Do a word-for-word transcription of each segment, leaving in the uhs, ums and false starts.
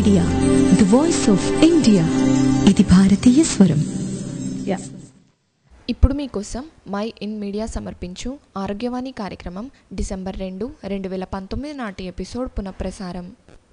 Media, the voice of India. ఇది భారతీయ స్వరం. ఇప్పుడు మీకోసం మై ఇన్ మీడియా సమర్పించు ఆరోగ్యవాణి కార్యక్రమం డిసెంబర్ రెండు రెండు వేల పంతొమ్మిది నాటి ఎపిసోడ్ పునఃప్రసారం.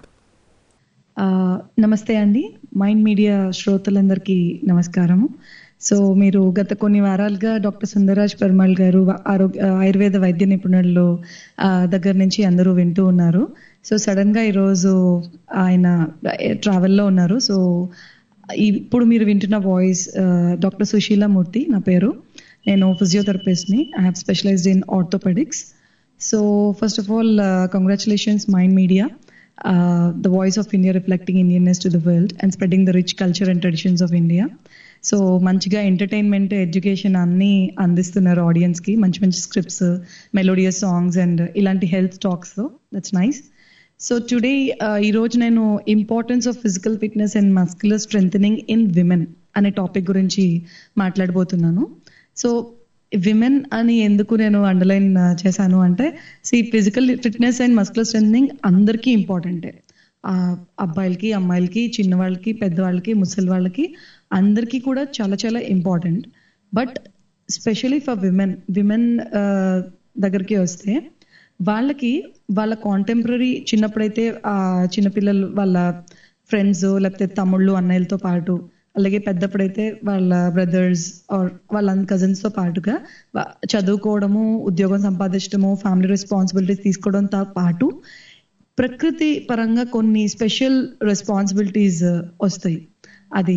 నమస్తే అండి, మైండ్ మీడియా శ్రోతలందరికీ నమస్కారము. సో మీరు గత కొన్ని వారాలుగా డాక్టర్ సుందరరాజ్ పెరుమాళ్ గారు ఆరోగ్య ఆయుర్వేద వైద్య నిపుణుల్లో దగ్గర నుంచి అందరూ వింటూ ఉన్నారు. సో సడన్గా ఈరోజు ఆయన ట్రావెల్లో ఉన్నారు. సో ఇప్పుడు మీరు వింటున్న వాయిస్ డాక్టర్ సుశీల మూర్తి నా పేరు. నేను ఫిజియోథెరపిస్ట్ని. I have specialised in orthopaedics. So first of all congratulations mind media, the voice of India reflecting Indianness to the world and spreading the rich culture and traditions of India. So మంచిగా entertainment, education అన్నీ అందిస్తున్నారు ఆడియన్స్కి. మంచి మంచి scripts, melodious songs and ఇలాంటి health talks. That's nice. So today ఈరోజు నేను importance of physical fitness and muscular strengthening in women అనే టాపిక్ గురించి మాట్లాడబోతున్నాను. సో విమెన్ అని ఎందుకు నేను అండర్లైన్ చేశాను అంటే, see physical fitness and muscular strengthening అందరికీ ఇంపార్టెంటే. అబ్బాయిలకి, అమ్మాయిలకి, చిన్నవాళ్ళకి, పెద్దవాళ్ళకి, ముసలి వాళ్ళకి అందరికీ కూడా చాలా చాలా important. But specially for women women దగ్గరికి వస్తే వాళ్ళకి వాళ్ళ కాంటెంపరీ చిన్నప్పుడైతే ఆ చిన్నపిల్లలు వాళ్ళ ఫ్రెండ్స్ లేకపోతే తమ్ముళ్ళు అన్నయ్యలతో పాటు, అలాగే పెద్దప్పుడైతే వాళ్ళ బ్రదర్స్ ఆర్ వాళ్ళ కజిన్స్తో పాటుగా చదువుకోవడము, ఉద్యోగం సంపాదించడము, ఫ్యామిలీ రెస్పాన్సిబిలిటీస్ తీసుకోవడంతో పాటు ప్రకృతి పరంగా కొన్ని స్పెషల్ రెస్పాన్సిబిలిటీస్ వస్తాయి. అది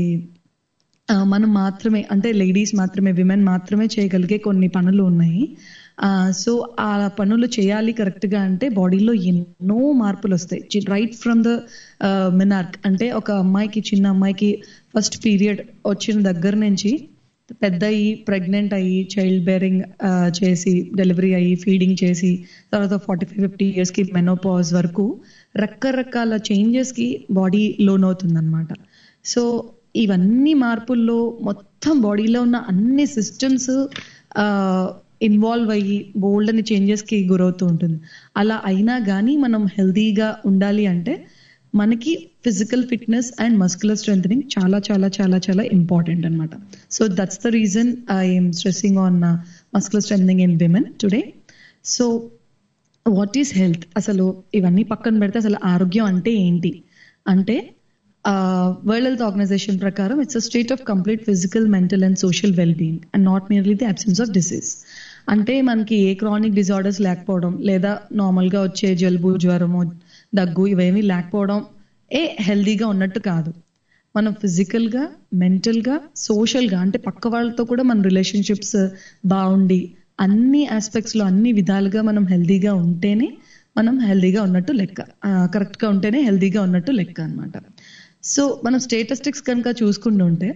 మనం మాత్రమే, అంటే లేడీస్ మాత్రమే, విమెన్ మాత్రమే చేయగలిగే కొన్ని పనులు ఉన్నాయి. సో ఆ పనులు చేయాలి కరెక్ట్గా అంటే బాడీలో ఎన్నో మార్పులు వస్తాయి. రైట్ ఫ్రమ్ ద మినార్క్, అంటే ఒక అమ్మాయికి, చిన్న అమ్మాయికి ఫస్ట్ పీరియడ్ వచ్చిన దగ్గర నుంచి పెద్ద అయ్యి, ప్రెగ్నెంట్ అయ్యి, చైల్డ్ బేరింగ్ చేసి, డెలివరీ అయ్యి, ఫీడింగ్ చేసి, తర్వాత ఫార్టీ ఫైవ్ ఫిఫ్టీ ఇయర్స్కి మెనోపాజ్ వరకు రకరకాల చేంజెస్కి బాడీ లోన్ అవుతుంది అనమాట. సో ఇవన్నీ మార్పుల్లో మొత్తం బాడీలో ఉన్న అన్ని సిస్టమ్స్ ఇన్వాల్వ్ అయ్యి బోల్డ్ అని చేంజెస్కి గురవుతూ ఉంటుంది. అలా అయినా కానీ మనం హెల్తీగా ఉండాలి అంటే మనకి physical fitness and muscular strengthening చాలా చాలా చాలా చాలా ఇంపార్టెంట్ అనమాట. So that's the reason I'm stressing on muscular strengthening in women today. So what is health? అసలు ఇవన్నీ పక్కన పెడితే అసలు ఆరోగ్యం అంటే ఏంటి అంటే, వరల్డ్ హెల్త్ ఆర్గనైజేషన్ ప్రకారం it's a state of complete physical, mental and social well being and not merely the absence of disease. అంటే మనకి ఏ క్రానిక్ డిజార్డర్స్ లేకపోవడం, లేదా నార్మల్గా వచ్చే జలుబు, జ్వరము, దగ్గు ఇవేమీ లేకపోవడం ఏ హెల్దీగా ఉన్నట్టు కాదు. మనం ఫిజికల్గా, మెంటల్గా, సోషల్గా అంటే పక్క వాళ్ళతో కూడా మన రిలేషన్షిప్స్ బాగుండి అన్ని ఆస్పెక్ట్స్లో అన్ని విధాలుగా మనం హెల్దీగా ఉంటేనే మనం హెల్దీగా ఉన్నట్టు లెక్క. కరెక్ట్గా ఉంటేనే హెల్దీగా ఉన్నట్టు లెక్క అనమాట. సో మనం స్టేటిస్టిక్స్ కనుక చూసుకుంటుంటే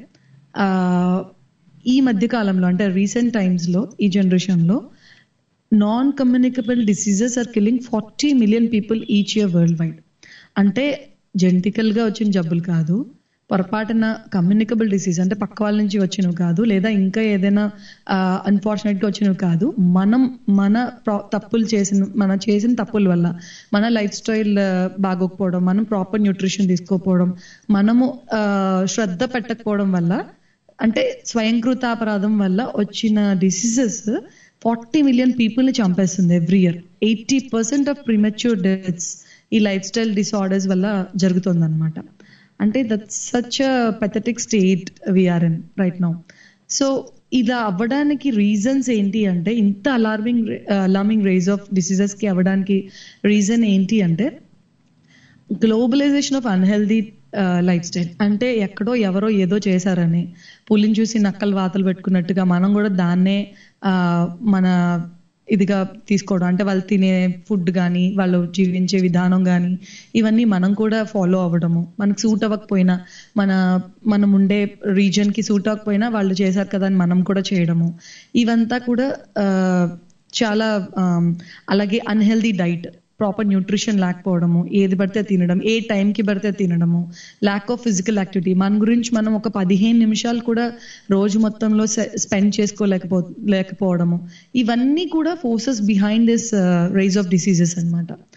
ఈ మధ్య కాలంలో, అంటే రీసెంట్ టైమ్స్లో, ఈ జనరేషన్లో non communicable diseases are killing forty million people each year world wide. అంటే జెనెటికల్గా వచ్చిన జబ్బులు కాదు, పొరపాటున కమ్యూనికబుల్ డిసీజ్ అంటే పక్క వాళ్ళ నుంచి వచ్చినవి కాదు, లేదా ఇంకా ఏదైనా అన్ఫార్చునేట్గా వచ్చినవి కాదు. మనం మన తప్పులు చేసిన మన చేసిన తప్పుల వల్ల, మన లైఫ్ స్టైల్ బాగోకపోవడం, మనం ప్రాపర్ న్యూట్రిషన్ తీసుకోకపోవడం, మనము శ్రద్ధ పెట్టకపోవడం వల్ల, అంటే స్వయంకృతాపరాధం వల్ల వచ్చిన డిసీజెస్ ఫార్టీ మిలియన్ పీపుల్ని చంపేస్తుంది every year. Eighty percent of premature deaths ఈ లైఫ్ స్టైల్ డిసార్డర్స్ వల్ల జరుగుతుంది అనమాట. అంటే that's such a pathetic state we are in right now. So ఇలా అవ్వడానికి రీజన్స్ ఏంటి అంటే, ఇంత అలార్మింగ్ అలార్మింగ్ రేజ్ ఆఫ్ డిసీజెస్కి అవ్వడానికి రీజన్ ఏంటి అంటే, globalisation of unhealthy life style. అంటే ఎక్కడో ఎవరో ఏదో చేశారని, పులిని చూసి నక్కలు వాతలు పెట్టుకున్నట్టుగా మనం కూడా దాన్నే మన ఇదిగా తీసుకోవడం. అంటే వాళ్ళు తినే ఫుడ్ కానీ, వాళ్ళు జీవించే విధానం కానీ, ఇవన్నీ మనం కూడా ఫాలో అవ్వడము. మనకు సూట్ అవ్వకపోయినా, మన మనం ఉండే రీజన్కి సూట్ అవ్వకపోయినా వాళ్ళు చేశారు కదా అని మనం కూడా చేయడము, ఇవంతా కూడా చాలా. అలాగే అన్హెల్దీ డైట్, ప్రాపర్ న్యూట్రిషన్ లేకపోవడము, ఏది పడితే తినడం, ఏ టైంకి పడితే తినడము, ల్యాక్ ఆఫ్ ఫిజికల్ యాక్టివిటీ. మన గురించి మనం ఒక పదిహేను నిమిషాలు కూడా రోజు మొత్తంలో స్పెండ్ చేసుకోలేకపో లేకపోవడము ఇవన్నీ కూడా forces behind this rise of diseases అనమాట.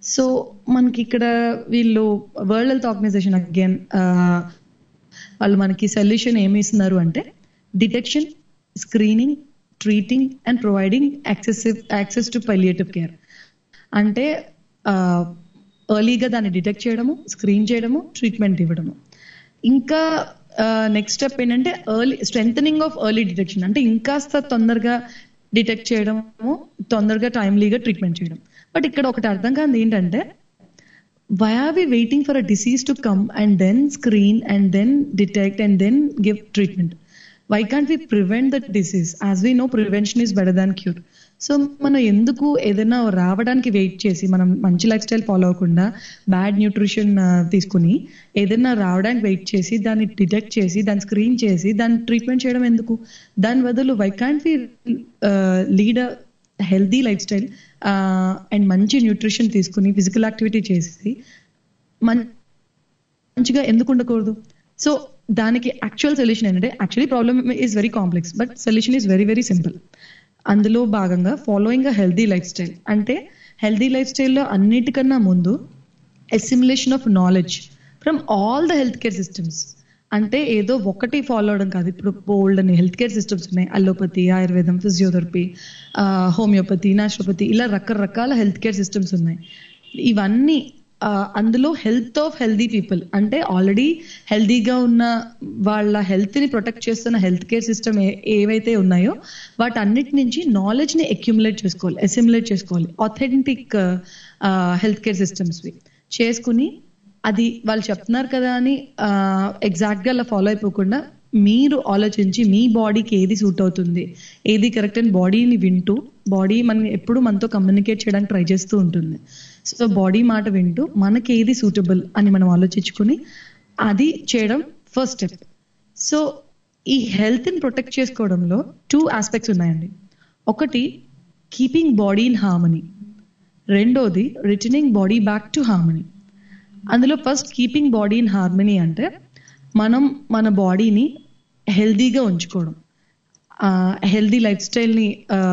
సో మనకి ఇక్కడ వీళ్ళు వరల్డ్ హెల్త్ ఆర్గనైజేషన్ అగైన్ వాళ్ళు మనకి సొల్యూషన్ ఏమి ఇస్తున్నారు అంటే detection, screening, treating and providing accessive access to palliative care. అంటే ఎర్లీగా దాన్ని డిటెక్ట్ చేయడము, స్క్రీన్ చేయడము, ట్రీట్మెంట్ ఇవ్వడము. ఇంకా నెక్స్ట్ స్టెప్ ఏంటంటే early strengthening of early detection, అంటే ఇంకాస్త తొందరగా డిటెక్ట్ చేయడము, తొందరగా టైమ్లీగా ట్రీట్మెంట్ చేయడం. బట్ ఇక్కడ ఒకటి అర్థం కాదు ఏంటంటే, why are we waiting for a disease to come and then screen and then detect and then give treatment? Why can't we prevent that disease? As we know prevention is better than cure. So మనం ఎందుకు ఏదైనా రావడానికి wait చేసి, మనం మంచి life style follow అవ్వకుండా bad nutrition తీసుకుని ఏదైనా రావడానికి వెయిట్ చేసి దాన్ని డిటెక్ట్ చేసి దాన్ని స్క్రీన్ చేసి దాన్ని ట్రీట్మెంట్ చేయడం ఎందుకు? దాని బదులు why can't we lead a healthy life style and మంచి న్యూట్రిషన్ తీసుకుని ఫిజికల్ యాక్టివిటీ చేసి మంచిగా ఎందుకు ఉండకూడదు? సో దానికి యాక్చువల్ సొల్యూషన్ ఏంటంటే, actually problem is very complex but solution is very very simple. అందులో భాగంగా following a healthy life style. అంటే హెల్దీ లైఫ్ స్టైల్లో అన్నిటికన్నా ముందు assimilation of knowledge from all the health care systems. అంటే ఏదో ఒకటి ఫాలో అవడం కాదు. ఇప్పుడు బోల్డ్ అని హెల్త్ కేర్ సిస్టమ్స్ ఉన్నాయి. అలోపతి, ఆయుర్వేదం, ఫిజియోథెరపీ, హోమియోపతి, నాచురోపతి, ఇలా రకరకాల హెల్త్ కేర్ సిస్టమ్స్ ఉన్నాయి. ఇవన్నీ అందులో హెల్త్ ఆఫ్ హెల్దీ పీపుల్, అంటే ఆల్రెడీ హెల్దీగా ఉన్న వాళ్ళ హెల్త్ ని ప్రొటెక్ట్ చేస్తున్న హెల్త్ కేర్ సిస్టమ్ ఏవైతే ఉన్నాయో వాటన్నిటి నుంచి నాలెడ్జ్ ని అక్యుములేట్ చేసుకోవాలి, అసిమిలేట్ చేసుకోవాలి. ఆథెంటిక్ హెల్త్ కేర్ సిస్టమ్స్ చేసుకుని అది వాళ్ళు చెప్తున్నారు కదా అని ఎగ్జాక్ట్ గా అలా ఫాలో అయిపోకుండా మీరు ఆలోచించి మీ బాడీకి ఏది సూట్ అవుతుంది, ఏది కరెక్ట్ అని బాడీని వింటూ, బాడీ మనం ఎప్పుడు మనతో కమ్యూనికేట్ చేయడానికి ట్రై చేస్తూ ఉంటుంది. సో బాడీ మాట వింటూ మనకి ఏది సూటబుల్ అని మనం ఆలోచించుకుని అది చేయడం ఫస్ట్ స్టెప్. సో ఈ హెల్త్ ని ప్రొటెక్ట్ చేసుకోవడంలో టూ ఆస్పెక్ట్స్ ఉన్నాయండి. ఒకటి కీపింగ్ బాడీ ఇన్ హార్మనీ, రెండోది returning body back to harmony. అందులో first keeping body in harmony అంటే మనం మన బాడీని హెల్దీగా ఉంచుకోవడం, హెల్దీ లైఫ్ స్టైల్ని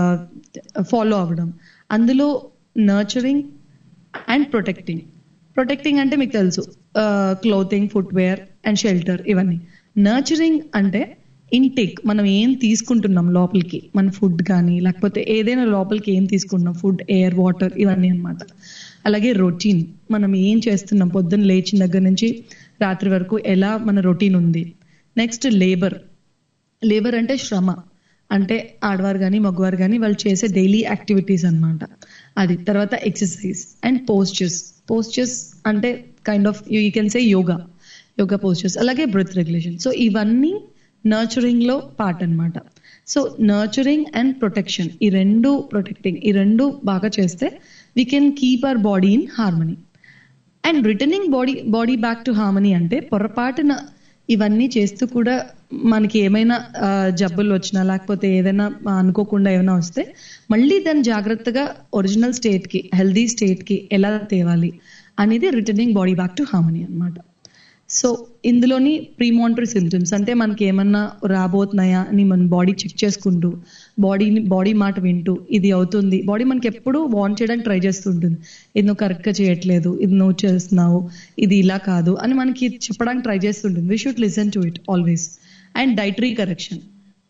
ఫాలో అవ్వడం. అందులో నర్చరింగ్ అండ్ ప్రొటెక్టింగ్. ప్రొటెక్టింగ్ అంటే మీకు తెలుసు, క్లోతింగ్, ఫుట్వేర్ అండ్ షెల్టర్, ఇవన్నీ. నర్చరింగ్ అంటే ఇంటేక్, మనం ఏం తీసుకుంటున్నాం లోపలికి, మన ఫుడ్ కానీ లేకపోతే ఏదైనా లోపలికి ఏం తీసుకుంటున్నాం, ఫుడ్, ఎయిర్, వాటర్, ఇవన్నీ అనమాట. అలాగే రొటీన్, మనం ఏం చేస్తున్నాం పొద్దున్న లేచిన దగ్గర నుంచి రాత్రి వరకు ఎలా మన రొటీన్ ఉంది. Next labour. లేబర్ అంటే శ్రమ, అంటే ఆడవారు కానీ మగవారు కానీ వాళ్ళు చేసే డైలీ యాక్టివిటీస్ అనమాట అది. తర్వాత ఎక్సర్సైజ్ అండ్ పోస్చర్స్. పోస్చర్స్ అంటే kind of you can say yoga, yoga postures. అలాగే బ్రెత్ రెగ్యులేషన్. సో ఇవన్నీ నర్చరింగ్ లో పార్ట్ అనమాట. సో నర్చరింగ్ అండ్ ప్రొటెక్షన్, ఈ రెండు, ప్రొటెక్టింగ్, ఈ రెండు బాగా చేస్తే we can keep our body in harmony. And returning body body back to harmony అంటే పొరపాటున ఇవన్నీ చేస్తూ కూడా మనకి ఏమైనా జబ్బులు వచ్చినా లేకపోతే ఏదైనా అనుకోకుండా ఏమైనా వస్తే మళ్ళీ దాన్ని జాగ్రత్తగా ఒరిజినల్ స్టేట్ కి, హెల్దీ స్టేట్ కి ఎలా తేవాలి అనేది returning body back to harmony అనమాట. సో ఇందులోని ప్రీమానిటరీ సిమ్టమ్స్ అంటే మనకి ఏమన్నా రాబోతున్నాయా అని మన బాడీ చెక్ చేసుకుంటూ, బాడీని బాడీ మాట వింటూ, ఇది అవుతుంది. బాడీ మనకి ఎప్పుడు వార్న్ చేయడానికి ట్రై చేస్తూ ఉంటుంది, ఇది నువ్వు కరెక్ట్గా చేయట్లేదు, ఇది నువ్వు చేస్తున్నావు, ఇది ఇలా కాదు అని మనకి చెప్పడానికి ట్రై చేస్తుంటుంది. We should listen to it always. And dietary correction,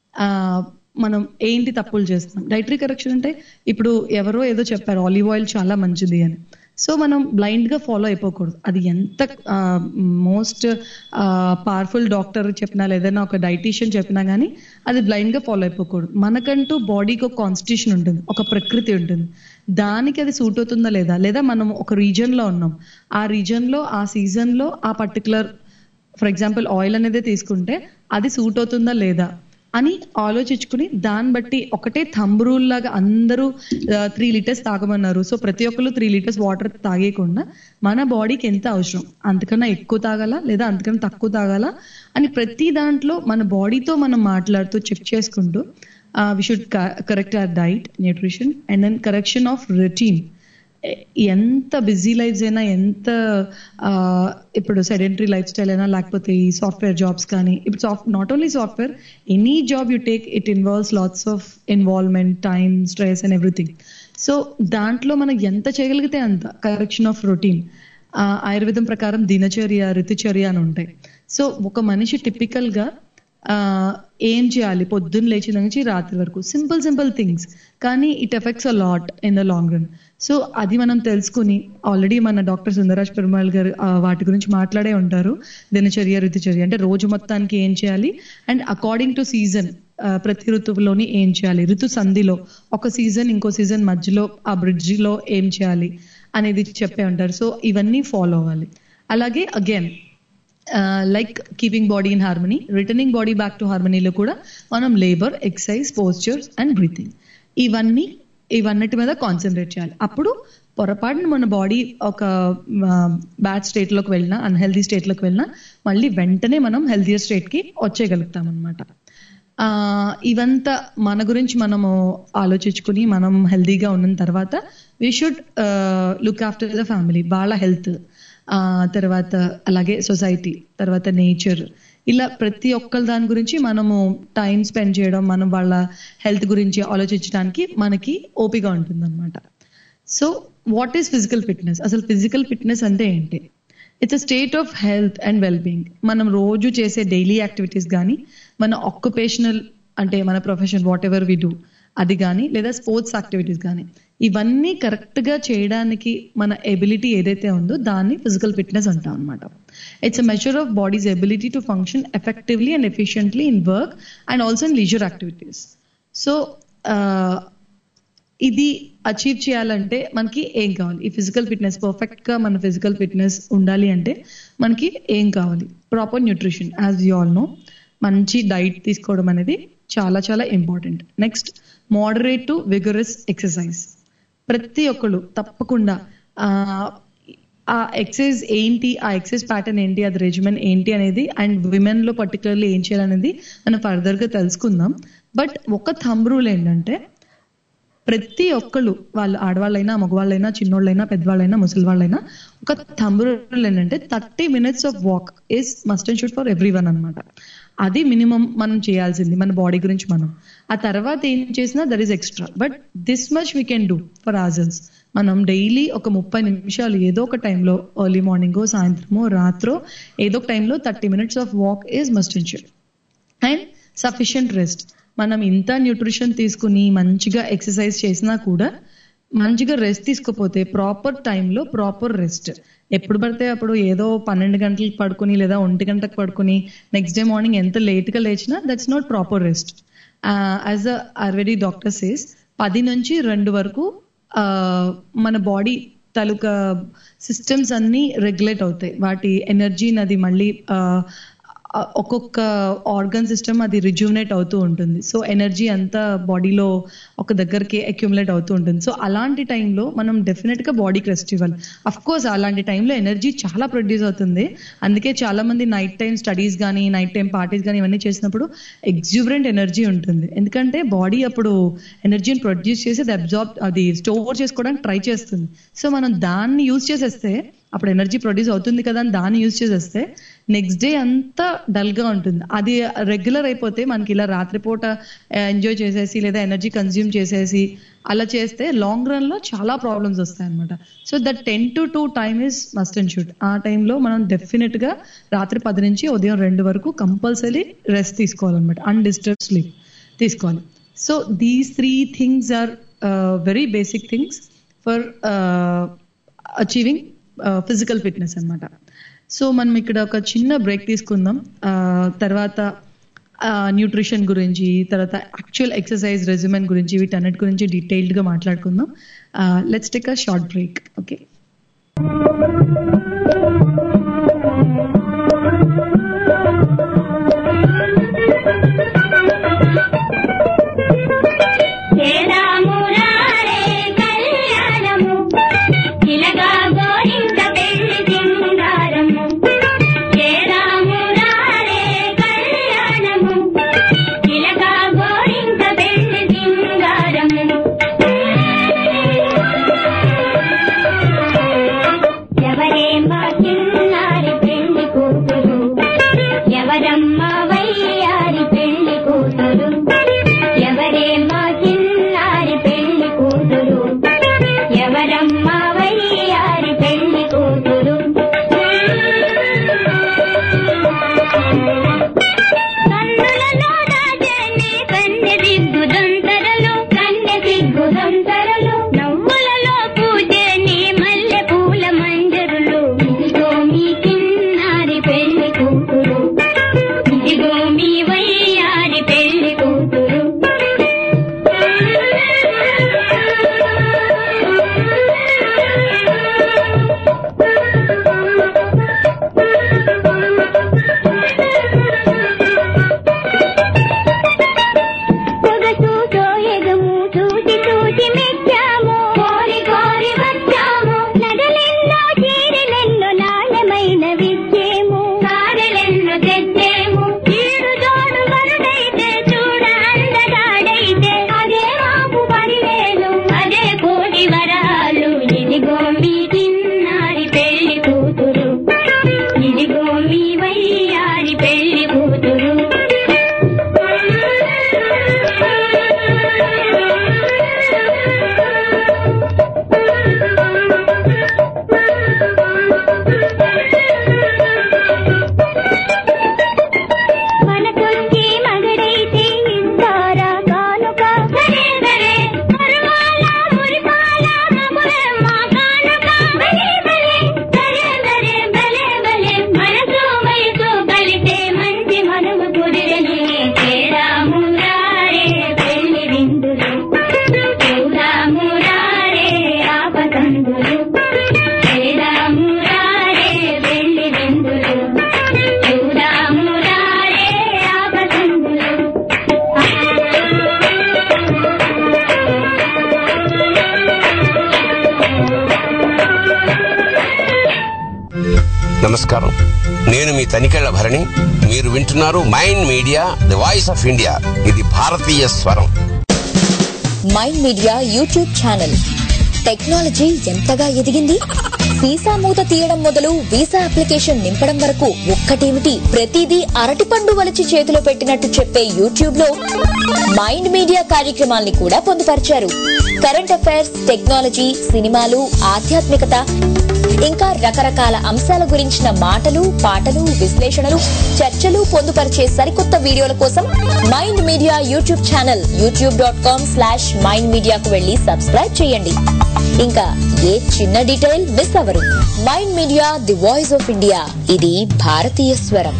మనం ఏంటి తప్పులు చేస్తున్నాం. డైటరీ కరెక్షన్ అంటే ఇప్పుడు ఎవరో ఏదో చెప్పారు ఆలివ్ ఆయిల్ చాలా మంచిది అని, సో మనం బ్లైండ్ గా ఫాలో అయిపోకూడదు. అది ఎంత మోస్ట్ పవర్ఫుల్ డాక్టర్ చెప్పినా లేదన్నా ఒక డైటీషియన్ చెప్పినా కానీ అది బ్లైండ్ గా ఫాలో అయిపోకూడదు. మనకంటూ బాడీకి ఒక కాన్స్టిట్యూషన్ ఉంటుంది, ఒక ప్రకృతి ఉంటుంది. దానికి అది సూట్ అవుతుందా లేదా, లేదా మనం ఒక రీజన్ లో ఉన్నాం, ఆ రీజన్ లో ఆ సీజన్ లో ఆ పర్టికులర్, ఫర్ ఎగ్జాంపుల్ ఆయిల్ అనేది తీసుకుంటే అది సూట్ అవుతుందా లేదా అని ఆలోచించుకుని దాన్ని బట్టి ఒకటే థంబ్ రూల్ లాగా అందరూ త్రీ లీటర్స్ తాగమన్నారు, సో ప్రతి ఒక్కరు త్రీ లీటర్స్ వాటర్ తాగేయకుండా మన బాడీకి ఎంత అవసరం అంతకన్నా ఎక్కువ తాగాలా లేదా అంతకన్నా తక్కువ తాగాలా అని ప్రతి దాంట్లో మన బాడీతో మనం మాట్లాడుతూ చెక్ చేసుకుంటూ we should correct our diet, nutrition and then correction of routine. ఎంత బిజీ లైఫ్స్ అయినా, ఎంత ఇప్పుడు సెడెంటరీ లైఫ్ స్టైల్ అయినా లేకపోతే ఈ సాఫ్ట్వేర్ జాబ్స్ కానీ, ఇప్పుడు soft not only software, any job you take it involves lots of involvement, time, stress and everything. So దాంట్లో మనం ఎంత చేయగలిగితే అంత కరెక్షన్ ఆఫ్ రొటీన్, ఆయుర్వేదం ప్రకారం దినచర్య, ఋతుచర్య అని ఉంటాయి. సో ఒక మనిషి టిపికల్ గా ఆ ఏం చేయాలి పొద్దున్న లేచిన నుంచి రాత్రి వరకు, సింపుల్ సింపుల్ థింగ్స్, కానీ it affects a lot in the long run. So అది మనం తెలుసుకుని, ఆల్రెడీ మన డాక్టర్ సుందరాజ్ పెరుమాళ్ గారు వాటి గురించి మాట్లాడే ఉంటారు. దినచర్య, ఋతుచర్య అంటే రోజు మొత్తానికి ఏం చేయాలి అండ్ అకార్డింగ్ టు సీజన్, ప్రతి ఋతువులోని ఏం చేయాలి, ఋతు సంధిలో ఒక సీజన్ ఇంకో సీజన్ మధ్యలో ఆ బ్రిడ్జ్ లో ఏం చేయాలి అనేది చెప్పే ఉంటారు. సో ఇవన్నీ ఫాలో అవ్వాలి. అలాగే again like keeping body in harmony, returning body back to హార్మనీలో కూడా మనం labour, exercise, postures and breathing ఇవన్నీ ఇవన్నిటి మీద కాన్సన్ట్రేట్ చేయాలి. అప్పుడు పొరపాటున మన బాడీ ఒక బ్యాడ్ స్టేట్ లోకి వెళ్ళినా, అన్హెల్దీ స్టేట్ లోకి వెళ్ళినా మళ్ళీ వెంటనే మనం హెల్దియర్ స్టేట్ కి వచ్చేయగలుగుతాం అనమాట. ఆ ఇవంతా మన గురించి మనము ఆలోచించుకుని మనం హెల్దీగా ఉన్న తర్వాత we should look after the family, వాళ్ళ హెల్త్, ఆ తర్వాత అలాగే సొసైటీ, తర్వాత నేచర్, ఇలా ప్రతి ఒక్కరి దాని గురించి మనము టైం స్పెండ్ చేయడం, మనం వాళ్ళ హెల్త్ గురించి ఆలోచించడానికి మనకి ఓపిక ఉంటుంది అనమాట. So what is physical fitness? అసలు ఫిజికల్ ఫిట్నెస్ అంటే ఏంటి? It's a state of health and well being. మనం రోజు చేసే డైలీ యాక్టివిటీస్ కానీ, మన ఆక్యుపేషనల్ అంటే మన profession whatever we do అది కానీ, లేదా స్పోర్ట్స్ యాక్టివిటీస్ కానీ, ఇవన్నీ కరెక్ట్ గా చేయడానికి మన ఎబిలిటీ ఏదైతే ఉందో దాన్ని ఫిజికల్ ఫిట్నెస్ అంటాం అనమాట. It's a measure of body's ability to function effectively and efficiently in work and also in leisure activities. So ఇది అచీవ్ చేయాలంటే మనకి ఏం కావాలి? ఈ ఫిజికల్ ఫిట్నెస్ పర్ఫెక్ట్ గా మన ఫిజికల్ ఫిట్నెస్ ఉండాలి అంటే మనకి ఏం కావాలి? Proper nutrition, as you all know. మంచి డైట్ తీసుకోవడం అనేది చాలా చాలా important. Next, moderate to vigorous exercise. ప్రతి ఒక్కళ్ళు తప్పకుండా ఆ ఎక్సర్సైజ్ ఏంటి, ఆ ఎక్సర్సైజ్ ప్యాటర్న్ ఏంటి, అది రెజిమెన్ ఏంటి అనేది, అండ్ విమెన్ లో పర్టికులర్లీ ఏం చేయాలనేది మనం ఫర్దర్ గా తెలుసుకుందాం. బట్ ఒక థంబ్ రూల్ ఏంటంటే, ప్రతి ఒక్కళ్ళు, వాళ్ళు ఆడవాళ్ళైనా, మగవాళ్ళైనా, చిన్నోళ్ళైనా, పెద్దవాళ్ళైనా, ముసలి వాళ్ళైనా, ఒక థంబ్ రూల్ ఏంటంటే thirty minutes of walk is must and should for everyone అనమాట. అది మినిమం మనం చేయాల్సింది మన బాడీ గురించి మనం. ఆ తర్వాత ఏం చేసినా there is extra, but this much we can do for ours. మనం డైలీ ఒక ముప్పై నిమిషాలు ఏదో ఒక టైంలో, ఎర్లీ మార్నింగో, సాయంత్రమో, రాత్రో, ఏదో ఒక టైంలో thirty minutes of walk is must and should. And sufficient rest. మనం ఇంత న్యూట్రిషన్ తీసుకుని మంచిగా ఎక్సర్సైజ్ చేసినా కూడా మంచిగా రెస్ట్ తీసుకోపోతే, ప్రాపర్ టైంలో ప్రాపర్ రెస్ట్, ఎప్పుడు పడితే అప్పుడు ఏదో పన్నెండు గంటలకు పడుకుని లేదా ఒంటి గంటకు పడుకుని నెక్స్ట్ డే మార్నింగ్ ఎంత లేట్ గా లేచినా that's not proper rest. As a Ayurvedic doctor says, పది నుంచి రెండు వరకు మన బాడీ తాలూకా సిస్టమ్స్ అన్ని రెగ్యులేట్ అవుతాయి. వాటి ఎనర్జీని అది మళ్ళీ ఒక్కొక్క ఆర్గన్ సిస్టమ్ అది రిజ్యూమినేట్ అవుతూ ఉంటుంది. సో ఎనర్జీ అంతా బాడీలో ఒక దగ్గరికి అక్యుములేట్ అవుతూ ఉంటుంది. సో అలాంటి టైంలో మనం డెఫినెట్ గా బాడీకి రెస్ట్ ఇవ్వాలి. అఫ్ కోర్స్ అలాంటి టైంలో ఎనర్జీ చాలా ప్రొడ్యూస్ అవుతుంది. అందుకే చాలా మంది నైట్ టైం స్టడీస్ కానీ, నైట్ టైం పార్టీస్ కానీ ఇవన్నీ చేసినప్పుడు ఎగ్జూబరెంట్ ఎనర్జీ ఉంటుంది. ఎందుకంటే బాడీ అప్పుడు ఎనర్జీని ప్రొడ్యూస్ చేసి అది అబ్జార్బ్, అది స్టోర్ చేసుకోవడానికి ట్రై చేస్తుంది. సో మనం దాన్ని యూజ్ చేసేస్తే, అప్పుడు ఎనర్జీ ప్రొడ్యూస్ అవుతుంది కదా అని దాన్ని యూజ్ చేసేస్తే నెక్స్ట్ డే అంతా డల్ గా ఉంటుంది. అది రెగ్యులర్ అయిపోతే మనకి ఇలా రాత్రిపూట ఎంజాయ్ చేసేసి లేదా ఎనర్జీ కన్జ్యూమ్ చేసేసి అలా చేస్తే లాంగ్ రన్ లో చాలా ప్రాబ్లమ్స్ వస్తాయి అనమాట. So that ten to two time is must and should. ఆ టైంలో మనం డెఫినెట్ గా రాత్రి పది నుంచి ఉదయం రెండు వరకు కంపల్సరీ రెస్ట్ తీసుకోవాలన్నమాట. అన్డిస్టర్బ్ స్లీప్ తీసుకోవాలి. So these three things are very basic things for achieving physical fitness అనమాట. సో మనం ఇక్కడ ఒక చిన్న బ్రేక్ తీసుకుందాం. తర్వాత న్యూట్రిషన్ గురించి, తర్వాత యాక్చువల్ ఎక్సర్సైజ్ రెజిమెన్ గురించి, వీటన్నిటి గురించి డీటెయిల్డ్ గా మాట్లాడుకుందాం. Let's take a short break. Okay. ఎవరే మా చిన్న సంతరలు నవ్వులలో పూజే నీ మల్లె పూల మంజరులు ఇదిగో మీ చిన్నారి పెళ్లి కూతురు ఇదిగో మీ వయ్యారి పెళ్లి కూతురు నమస్కారం, నేను మీ తనికెళ్ల భరణి. మీరు వింటున్నారు mind media the voice of India. ఇది భారతీయ స్వరం. Mind media YouTube channel technology ఎంతగా ఎదిగింది. వీసా మూత తీయడం మొదలు వీసా అప్లికేషన్ నింపడం వరకు ఒక్కటేమిటి, ప్రతిదీ అరటిపండు వలిచి చేతిలో పెట్టినట్టు చెప్పే యూట్యూబ్ లో మైండ్ మీడియా కార్యక్రమాల్ని కూడా పొందుపరిచారు. కరెంట్ అఫైర్స్, టెక్నాలజీ, సినిమాలు, ఆధ్యాత్మికత, ఇంకా రకరకాల అంశాల గురించిన మాటలు, పాటలు, విశ్లేషణలు, చర్చలు పొందుపరిచే సరికొత్త వీడియోల కోసం mind media YouTube channel YouTube dot com slash mind మీడియాకు వెళ్లి సబ్స్క్రైబ్ చేయండి. ఇంకా ఏ చిన్న డీటెయిల్ మిస్ అవ్వరు. Mind media the voice of India. ఇది భారతీయ స్వరం.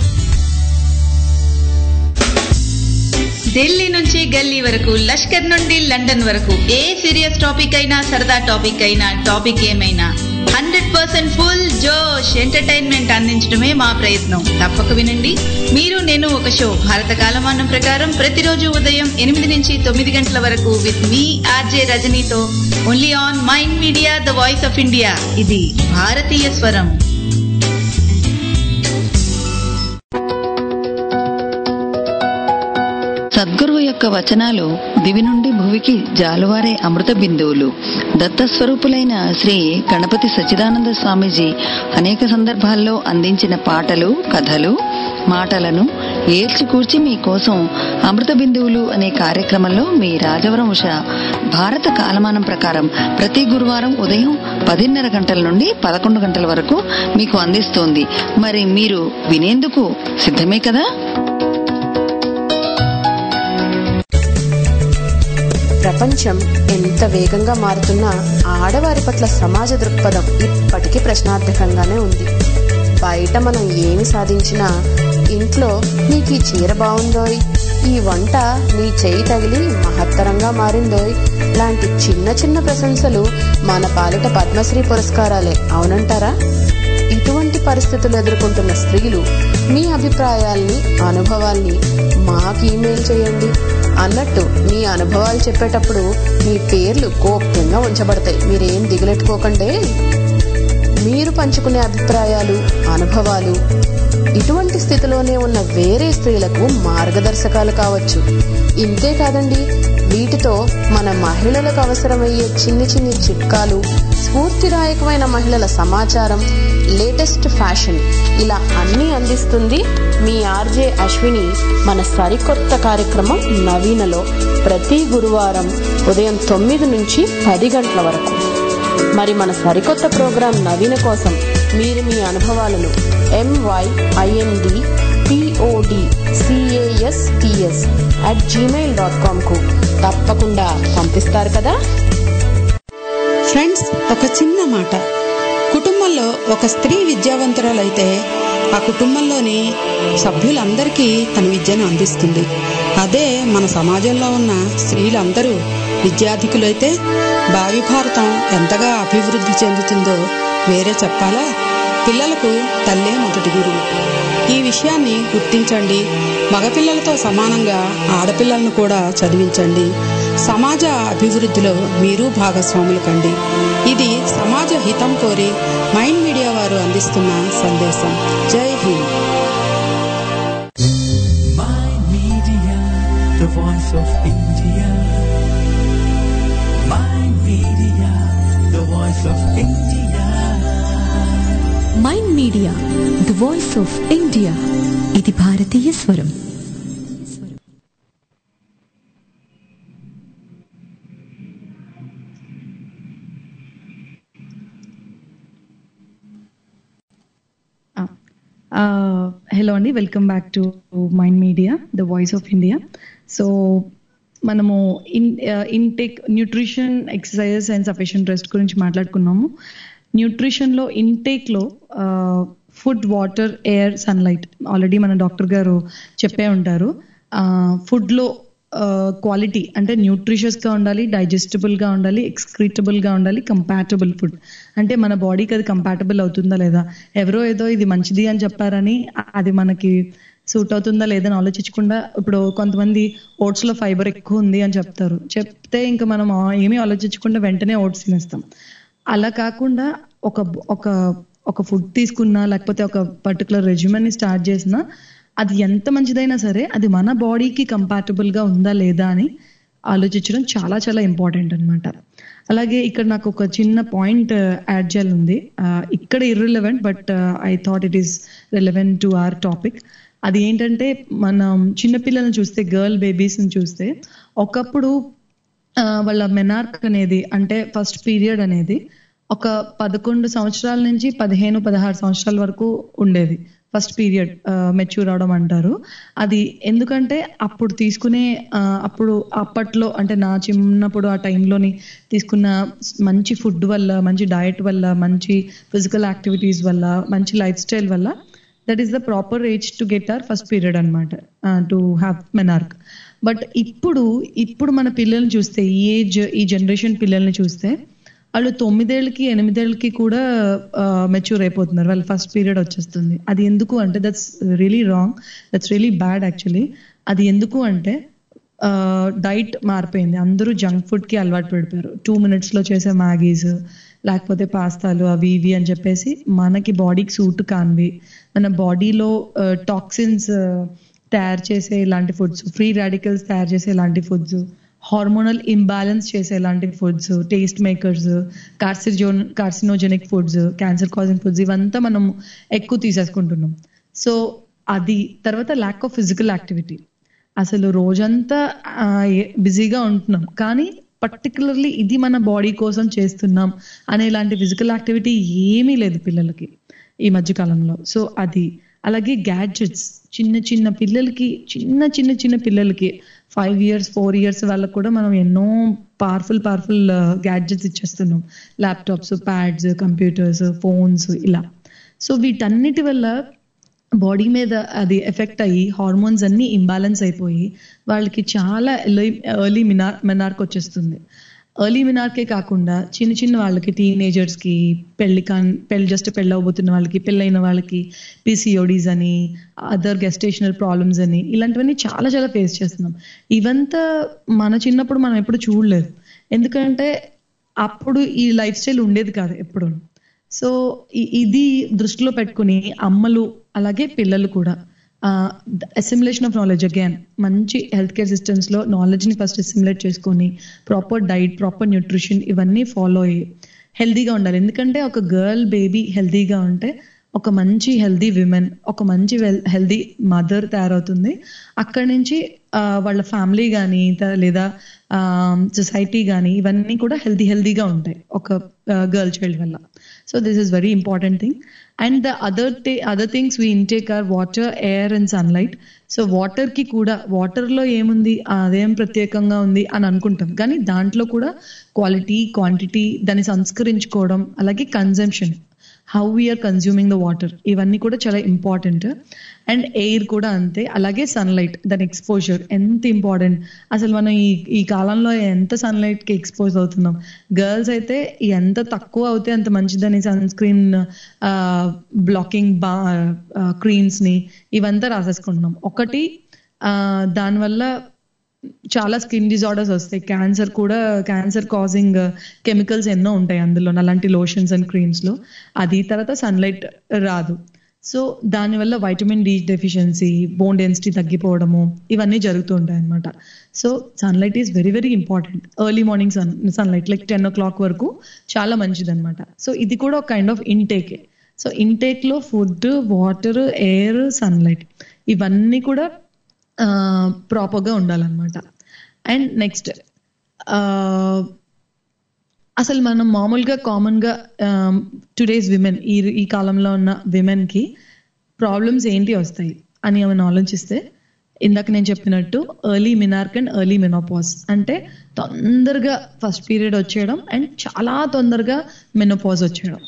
ఢిల్లీ నుంచి గల్లీ వరకు, లష్కర్ నుండి లండన్ వరకు, ఏ సీరియస్ టాపిక్ అయినా సరదా టాపిక్ అయినా, టాపిక్ ఏమైనా హండ్రెడ్ పర్సెంట్ ఫుల్ జోష్ ఎంటర్టైన్మెంట్ అందించడమే మా ప్రయత్నం. తప్పక వినండి. మీరు నేను ఒక షో భారత కాలమానం ప్రకారం ప్రతిరోజు ఉదయం ఎనిమిది నుంచి తొమ్మిది గంటల వరకు విత్ మీ ఆర్జే రజనీతో only on mind media the voice of India. ఇది భారతీయ స్వరం. సద్గురువు యొక్క వచనాలు దివి నుండి భువికి జాలువారే అమృత బిందువులు. దత్తస్వరూపులైన శ్రీ గణపతి సచ్చిదానంద స్వామీజీ అనేక సందర్భాల్లో అందించిన పాటలు, కథలు, మాటలను ఏల్చికూర్చి మీకోసం అమృత బిందువులు అనే కార్యక్రమంలో మీ రాజవరం ఉష భారత కాలమానం ప్రకారం ప్రతి గురువారం ఉదయం పదిన్నర గంటల నుండి పదకొండు గంటల వరకు మీకు అందిస్తోంది. మరి మీరు వినేందుకు సిద్ధమే కదా? ప్రపంచం ఎంత వేగంగా మారుతున్నా ఆడవారి పట్ల సమాజ దృక్పథం ఇప్పటికీ ప్రశ్నార్థకంగానే ఉంది. బయట మనం ఏమి సాధించినా ఇంట్లో నీకు ఈ చీర బాగుందోయ్, ఈ వంట నీ చేయి తగిలి మహత్తరంగా మారిందోయ్ లాంటి చిన్న చిన్న ప్రశంసలు మన పాలిట పద్మశ్రీ పురస్కారాలే, అవునంటారా? ఇటువంటి పరిస్థితులు ఎదుర్కొంటున్న స్త్రీలు మీ అభిప్రాయాల్ని, అనుభవాల్ని మాకు ఈమెయిల్ చేయండి. అన్నట్టు మీ అనుభవాలు చెప్పేటప్పుడు మీ పేర్లు గోప్యంగా ఉంచబడతాయి. మీరేం దిగులెట్టుకోకండి. మీరు పంచుకునే అభిప్రాయాలు, అనుభవాలు ఇటువంటి స్థితిలోనే ఉన్న వేరే స్త్రీలకు మార్గదర్శకాలు కావచ్చు. ఇంతే కాదండి, వీటితో మన మహిళలకు అవసరమయ్యే చిన్ని చిన్ని చిట్కాలు, స్ఫూర్తిదాయకమైన మహిళల సమాచారం, లేటెస్ట్ ఫ్యాషన్, ఇలా అన్నీ అందిస్తుంది మీ ఆర్జే అశ్విని మన సరికొత్త కార్యక్రమం నవీనలో ప్రతి గురువారం ఉదయం తొమ్మిది నుంచి పది గంటల వరకు. మరి మన సరికొత్త ప్రోగ్రాం నవీన కోసం మీరు మీ అనుభవాలను M Y I N D P O D C A S T S at Gmail dot com కు తప్పకుండా పంపిస్తారు కదా. ఫ్రెండ్స్, ఒక చిన్న మాట. కుటుంబంలో ఒక స్త్రీ విద్యావంతురాలైతే ఆ కుటుంబంలోని సభ్యులందరికీ తన విద్యను అందిస్తుంది. అదే మన సమాజంలో ఉన్న స్త్రీలందరూ విద్యాధికులైతే భావి భారతం ఎంతగా అభివృద్ధి చెందుతుందో వేరే చెప్పాలా? పిల్లలకు తల్లే మొదటి గురువు. ఈ విషయాన్ని గుర్తించండి. మగపిల్లలతో సమానంగా ఆడపిల్లలను కూడా చదివించండి. సమాజ అభివృద్ధిలో మీరు భాగస్వాములు కండి. ఇది సమాజ హితం కోరి మైండ్ మీడియా వారు అందిస్తున్న సందేశం. జై Hind. Mind Media, the voice of India. Mind Media, the voice of India. Mind media the voice of India. ఇది భారతీయ స్వరం. హలో అండి, welcome back to mind media the voice of India. So మనము in intake nutrition, exercises and sufficient rest గురించి మాట్లాడుకున్నాము. న్యూట్రిషన్లో ఇంటేక్లో food, water, air, sunlight already మన డాక్టర్ గారు చెప్పే ఉంటారు. ఫుడ్లో క్వాలిటీ అంటే న్యూట్రిషియస్గా ఉండాలి, డైజెస్టబుల్గా ఉండాలి, ఎక్స్క్రీటబుల్గా ఉండాలి, కంపాటబుల్ ఫుడ్ అంటే మన బాడీకి అది కంపాటబుల్ అవుతుందా లేదా, ఎవరో ఏదో ఇది మంచిది అని చెప్పారని అది మనకి సూట్ అవుతుందా లేదని ఆలోచించకుండా, ఇప్పుడు కొంతమంది ఓట్స్లో ఫైబర్ ఎక్కువ ఉంది అని చెప్తారు, చెప్తే ఇంకా మనం ఏమీ ఆలోచించకుండా వెంటనే ఓట్స్ తినేస్తాం. అలా కాకుండా ఒక ఒక ఒక ఫుడ్ తీసుకున్నా లేకపోతే ఒక పర్టికులర్ రెజ్యూమెన్ని స్టార్ట్ చేసినా అది ఎంత మంచిదైనా సరే అది మన బాడీకి కంపాటబుల్గా ఉందా లేదా అని ఆలోచించడం చాలా చాలా ఇంపార్టెంట్ అనమాట. అలాగే ఇక్కడ నాకు ఒక చిన్న పాయింట్ యాడ్ చేయాలి ఉంది. ఇక్కడ irrelevant but I thought it is relevant to our topic. అది ఏంటంటే, మనం చిన్నపిల్లలను చూస్తే, గర్ల్ బేబీస్ని చూస్తే ఒకప్పుడు వాళ్ళ మెనార్క్ అనేది అంటే ఫస్ట్ పీరియడ్ అనేది ఒక పదకొండు సంవత్సరాల నుంచి పదిహేను పదహారు సంవత్సరాల వరకు ఉండేది. ఫస్ట్ పీరియడ్ మెచ్యూర్ అవడం అంటారు. అది ఎందుకంటే అప్పుడు తీసుకునే అప్పుడు అప్పట్లో అంటే నా చిన్నప్పుడు ఆ టైంలోని తీసుకున్న మంచి ఫుడ్ వల్ల, మంచి డయట్ వల్ల, మంచి ఫిజికల్ యాక్టివిటీస్ వల్ల, మంచి లైఫ్ స్టైల్ వల్ల that is the proper age to get our first period అనమాట, టు హ్యావ్ మెనార్క్. బట్ ఇప్పుడు ఇప్పుడు మన పిల్లల్ని చూస్తే, ఈ ఏజ్ ఈ జనరేషన్ పిల్లల్ని చూస్తే వాళ్ళు తొమ్మిదేళ్ళకి ఎనిమిదేళ్ళకి కూడా మెచ్యూర్ అయిపోతున్నారు, వాళ్ళ ఫస్ట్ పీరియడ్ వచ్చేస్తుంది. అది ఎందుకు అంటే that's really wrong, that's really bad actually. అది ఎందుకు అంటే డైట్ మారిపోయింది, అందరూ జంక్ ఫుడ్కి అలవాటు పడిపోయారు. టూ మినిట్స్లో చేసే మ్యాగీస్ లేకపోతే పాస్తాలు అవి ఇవి అని చెప్పేసి మనకి బాడీకి సూట్ కానివి, మన బాడీలో టాక్సిన్స్ తయారు చేసే ఇలాంటి ఫుడ్స్, ఫ్రీ రాడికల్స్ తయారు చేసే ఇలాంటి ఫుడ్స్, హార్మోనల్ ఇంబ్యాలెన్స్ చేసే ఇలాంటి ఫుడ్స్, టేస్ట్ మేకర్స్, కార్సిజోన్ carcinogenic foods, cancer causing foods, ఇవంతా మనం ఎక్కువ తీసేసుకుంటున్నాం. సో అది తర్వాత ల్యాక్ ఆఫ్ ఫిజికల్ యాక్టివిటీ. అసలు రోజంతా బిజీగా ఉంటున్నాం కానీ పర్టికులర్లీ ఇది మన బాడీ కోసం చేస్తున్నాం అనే ఇలాంటి ఫిజికల్ యాక్టివిటీ ఏమీ లేదు పిల్లలకి ఈ మధ్యకాలంలో. సో అది అలాగే గ్యాడ్జెట్స్, చిన్న చిన్న పిల్లలకి చిన్న చిన్న చిన్న పిల్లలకి ఫైవ్ ఇయర్స్ ఫోర్ ఇయర్స్ వాళ్ళకు కూడా మనం ఎన్నో పవర్ఫుల్ పవర్ఫుల్ గ్యాడ్జెట్స్ ఇచ్చేస్తున్నాం, ల్యాప్టాప్స్, ప్యాడ్స్, కంప్యూటర్స్, ఫోన్స్ ఇలా. సో వీటన్నిటి వల్ల బాడీ మీద అది ఎఫెక్ట్ అయ్యి హార్మోన్స్ అన్ని ఇంబ్యాలెన్స్ అయిపోయి వాళ్ళకి చాలా ఎర్లీ ఎర్లీ మినార్ మెనార్క్ వచ్చేస్తుంది. ఎర్లీ మినార్కే కాకుండా చిన్న చిన్న వాళ్ళకి, టీనేజర్స్కి, పెళ్లి కా పెళ్లి జస్ట్ పెళ్ళి అవబోతున్న వాళ్ళకి, పెళ్ళైన వాళ్ళకి పీసీఓడీస్ అని, అదర్ గెస్టేషనల్ ప్రాబ్లమ్స్ అని, ఇలాంటివన్నీ చాలా చాలా ఫేస్ చేస్తున్నాం. ఇవంతా మన చిన్నప్పుడు మనం ఎప్పుడు చూడలేదు, ఎందుకంటే అప్పుడు ఈ లైఫ్ స్టైల్ ఉండేది కాదు ఎప్పుడు. సో ఇది దృష్టిలో పెట్టుకుని అమ్మలు అలాగే పిల్లలు కూడా అసిమ్యులేషన్ ఆఫ్ నాలెడ్జ్, అగైన్ మంచి హెల్త్ కేర్ సిస్టమ్స్లో నాలెడ్జ్ని ఫస్ట్ అసిమ్యులేట్ చేసుకొని ప్రాపర్ డైట్, ప్రాపర్ న్యూట్రిషన్ ఇవన్నీ ఫాలో అయ్యి హెల్తీగా ఉండాలి. ఎందుకంటే ఒక గర్ల్ బేబీ హెల్తీగా ఉంటే ఒక మంచి హెల్తీ విమెన్, ఒక మంచి హెల్తీ మదర్ తయారవుతుంది. అక్కడి నుంచి వాళ్ళ ఫ్యామిలీ కానీ లేదా సొసైటీ కానీ ఇవన్నీ కూడా హెల్దీ హెల్దీగా ఉంటాయి ఒక గర్ల్ చైల్డ్ వల్ల. So this is very important thing. And the other other things we intake are water, air and sunlight. So వాటర్కి కూడా వాటర్లో ఏముంది, అదేం ప్రత్యేకంగా ఉంది అని అనుకుంటాం, కానీ దాంట్లో కూడా క్వాలిటీ, క్వాంటిటీ, దాన్ని సంస్కరించుకోవడం, అలాగే consumption, how we're consuming the water, ఇవన్నీ కూడా చాలా ఇంపార్టెంట్. అండ్ ఎయిర్ కూడా అంతే, అలాగే సన్లైట్, దాని ఎక్స్పోజర్ ఎంత ఇంపార్టెంట్. అసలు మనం ఈ ఈ కాలంలో ఎంత సన్లైట్కి ఎక్స్పోజ్ అవుతున్నాం. గర్ల్స్ అయితే ఎంత తక్కువ అవుతే అంత మంచిదని సన్ స్క్రీన్ బ్లాకింగ్ బా క్రీమ్స్ని ఇవంతా రాసేసుకుంటున్నాం. ఒకటి దానివల్ల చాలా స్కిన్ డిజార్డర్స్ వస్తాయి, క్యాన్సర్ కూడా, క్యాన్సర్ కాజింగ్ కెమికల్స్ ఎన్నో ఉంటాయి అందులో, అలాంటి లోషన్స్ అండ్ క్రీమ్స్లో. అది తర్వాత సన్లైట్ రాదు. సో దానివల్ల vitamin D deficiency, bone density తగ్గిపోవడము, ఇవన్నీ జరుగుతూ ఉంటాయి అనమాట. So sunlight is very very important. Early morning sun sunlight like ten o'clock వరకు చాలా మంచిది అనమాట. సో ఇది కూడా ఒక కైండ్ ఆఫ్ ఇంటేకే. సో ఇంటేక్లో ఫుడ్, వాటర్, ఎయిర్, సన్లైట్ ఇవన్నీ కూడా ప్రాపర్గా ఉండాలన్నమాట. అండ్ నెక్స్ట్ అసలు మనం మామూలుగా కామన్గా టుడేస్ విమెన్, ఈ ఈ కాలంలో ఉన్న విమెన్కి ప్రాబ్లమ్స్ ఏంటి వస్తాయి అని మనం ఆలోచిస్తే, ఇందాక నేను చెప్పినట్టు early menarche and early menopause, అంటే తొందరగా ఫస్ట్ పీరియడ్ వచ్చేయడం అండ్ చాలా తొందరగా మెనోపాజ్ వచ్చేయడం.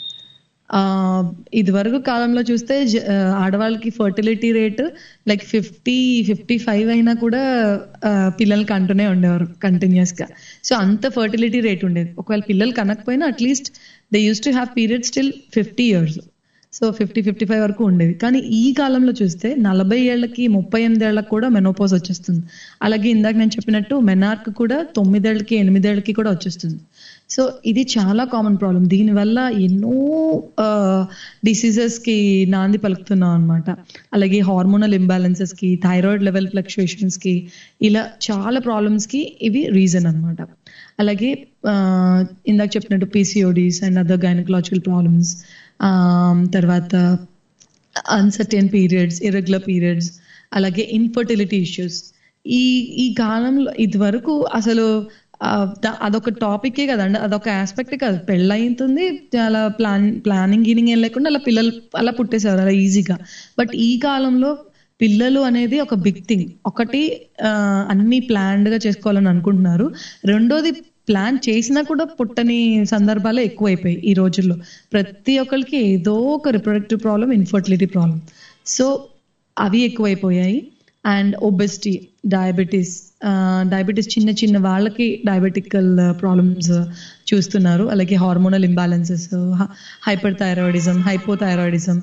ఇది వరకు కాలంలో చూస్తే ఆడవాళ్ళకి fertility rate like fifty fifty five అయినా కూడా పిల్లలు కంటూనే ఉండేవారు కంటిన్యూస్గా. సో అంత ఫర్టిలిటీ రేట్ ఉండేది. ఒకవేళ పిల్లలు కనకపోయినా at least they use to have periods till fifty years. So fifty fifty five వరకు ఉండేది. కానీ ఈ కాలంలో చూస్తే నలభై ఏళ్ళకి, ముప్పై ఎనిమిది ఏళ్ళకి కూడా మెనోపాజ్ వచ్చేస్తుంది. అలాగే ఇందాక నేను చెప్పినట్టు మెనార్క్ కూడా తొమ్మిదేళ్ళకి, ఎనిమిదేళ్ళకి కూడా వచ్చేస్తుంది. సో ఇది చాలా కామన్ ప్రాబ్లం. దీనివల్ల ఎన్నో డిసీజెస్కి నాంది పలుకుతున్నాం అనమాట. అలాగే హార్మోనల్ ఇంబ్యాలెన్సెస్కి, థైరాయిడ్ లెవెల్ ఫ్లక్చుయేషన్స్కి, ఇలా చాలా ప్రాబ్లమ్స్కి ఇవి రీజన్ అనమాట. అలాగే ఇందాక చెప్పినట్టు PCODs and other gynaecological problems, తర్వాత అన్సర్టెన్ పీరియడ్స్, ఇర్రెగ్యులర్ పీరియడ్స్, అలాగే ఇన్ఫర్టిలిటీ ఇష్యూస్. ఈ ఈ కాలంలో ఇది వరకు అసలు అదొక టాపికే కదండి, అదొక ఆస్పెక్టే కాదు. పెళ్ళయింటుంది, అలా ప్లాన్ ప్లానింగ్ గీనింగ్ ఏం లేకుండా అలా పిల్లలు అలా పుట్టేసేవారు అలా ఈజీగా. బట్ ఈ కాలంలో పిల్లలు అనేది ఒక బిగ్ థింగ్. ఒకటి అన్ని ప్లాన్డ్గా చేసుకోవాలని అనుకుంటున్నారు. రెండోది ప్లాన్ చేసినా కూడా పుట్టని సందర్భాలే ఎక్కువైపోయాయి ఈ రోజుల్లో. ప్రతి ఒక్కరికి ఏదో ఒక reproductive problem, infertility problem. So అవి ఎక్కువైపోయాయి. అండ్ ఒబెసిటీ, డయాబెటీస్, డయాబెటీస్ చిన్న చిన్న వాళ్ళకి డయాబెటికల్ ప్రాబ్లమ్స్ చూస్తున్నారు. అలాగే hormonal imbalances, hyperthyroidism, hypothyroidism,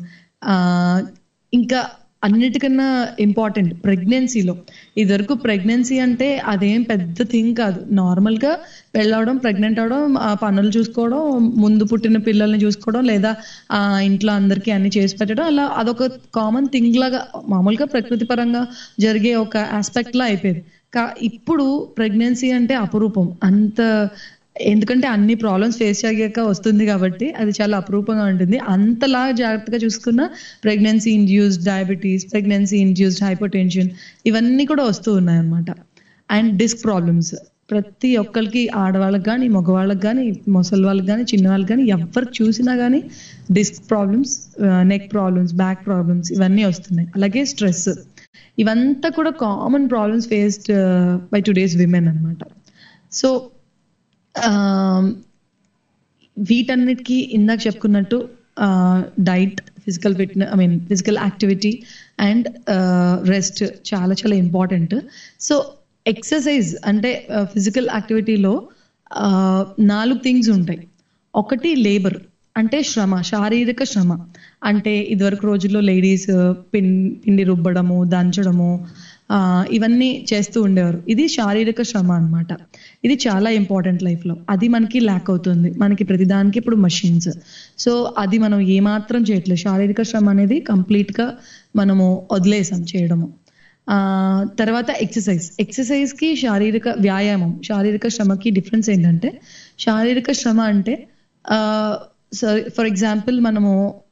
ఇంకా అన్నిటికన్నా ఇంపార్టెంట్ ప్రెగ్నెన్సీలో. ఇదివరకు ప్రెగ్నెన్సీ అంటే అదేం పెద్ద థింగ్ కాదు. నార్మల్గా పెళ్ళవడం, ప్రెగ్నెంట్ అవడం, ఆ పనులు చూసుకోవడం, ముందు పుట్టిన పిల్లల్ని చూసుకోవడం, లేదా ఆ ఇంట్లో అందరికీ అన్ని చేసి పెట్టడం, అలా అదొక కామన్ థింగ్ లాగా మామూలుగా ప్రకృతి పరంగా జరిగే ఒక ఆస్పెక్ట్ లా అయిపోయింది. కా ఇప్పుడు ప్రెగ్నెన్సీ అంటే అపురూపం. అంత ఎందుకంటే అన్ని ప్రాబ్లమ్స్ ఫేస్ చేయక వస్తుంది కాబట్టి అది చాలా అపురూపంగా ఉంటుంది. అంతలా జాగ్రత్తగా చూసుకున్న pregnancy induced diabetes, pregnancy induced hypertension, ఇవన్నీ కూడా వస్తూ ఉన్నాయి అన్నమాట. అండ్ డిస్క్ ప్రాబ్లమ్స్ ప్రతి ఒక్కరికి, ఆడవాళ్ళకి కానీ, మగవాళ్ళకి కానీ, ముసలి వాళ్ళకి కానీ, చిన్నవాళ్ళకి కానీ, ఎవరికి చూసినా కానీ disc problems, neck problems, back problems ఇవన్నీ వస్తున్నాయి. అలాగే స్ట్రెస్, ఇవంతా కూడా common problems faced by today's women అన్నమాట. సో వీటన్నిటికీ ఇందాక చెప్పుకున్నట్టు diet, physical fitness, I mean physical activity and rest చాలా చాలా ఇంపార్టెంట్. సో ఎక్సర్సైజ్ అంటే ఫిజికల్ యాక్టివిటీలో నాలుగు థింగ్స్ ఉంటాయి. ఒకటి లేబర్ అంటే శ్రమ, శారీరక శ్రమ. అంటే ఇదివరకు రోజుల్లో లేడీస్ పిం పిండి రుబ్బడము, దంచడము, ఇవన్నీ చేస్తూ ఉండేవారు. ఇది శారీరక శ్రమ అనమాట. ఇది చాలా ఇంపార్టెంట్ లైఫ్లో. అది మనకి ల్యాక్ అవుతుంది. మనకి ప్రతిదానికి ఇప్పుడు మషిన్స్. సో అది మనం ఏమాత్రం చేయట్లేదు. శారీరక శ్రమ అనేది కంప్లీట్గా మనము వదిలేసాం చేయడము. తర్వాత ఎక్సర్సైజ్. ఎక్సర్సైజ్కి శారీరక వ్యాయామం, శారీరక శ్రమకి డిఫరెన్స్ ఏంటంటే, శారీరక శ్రమ అంటే ఫర్ ఎగ్జాంపుల్ మనము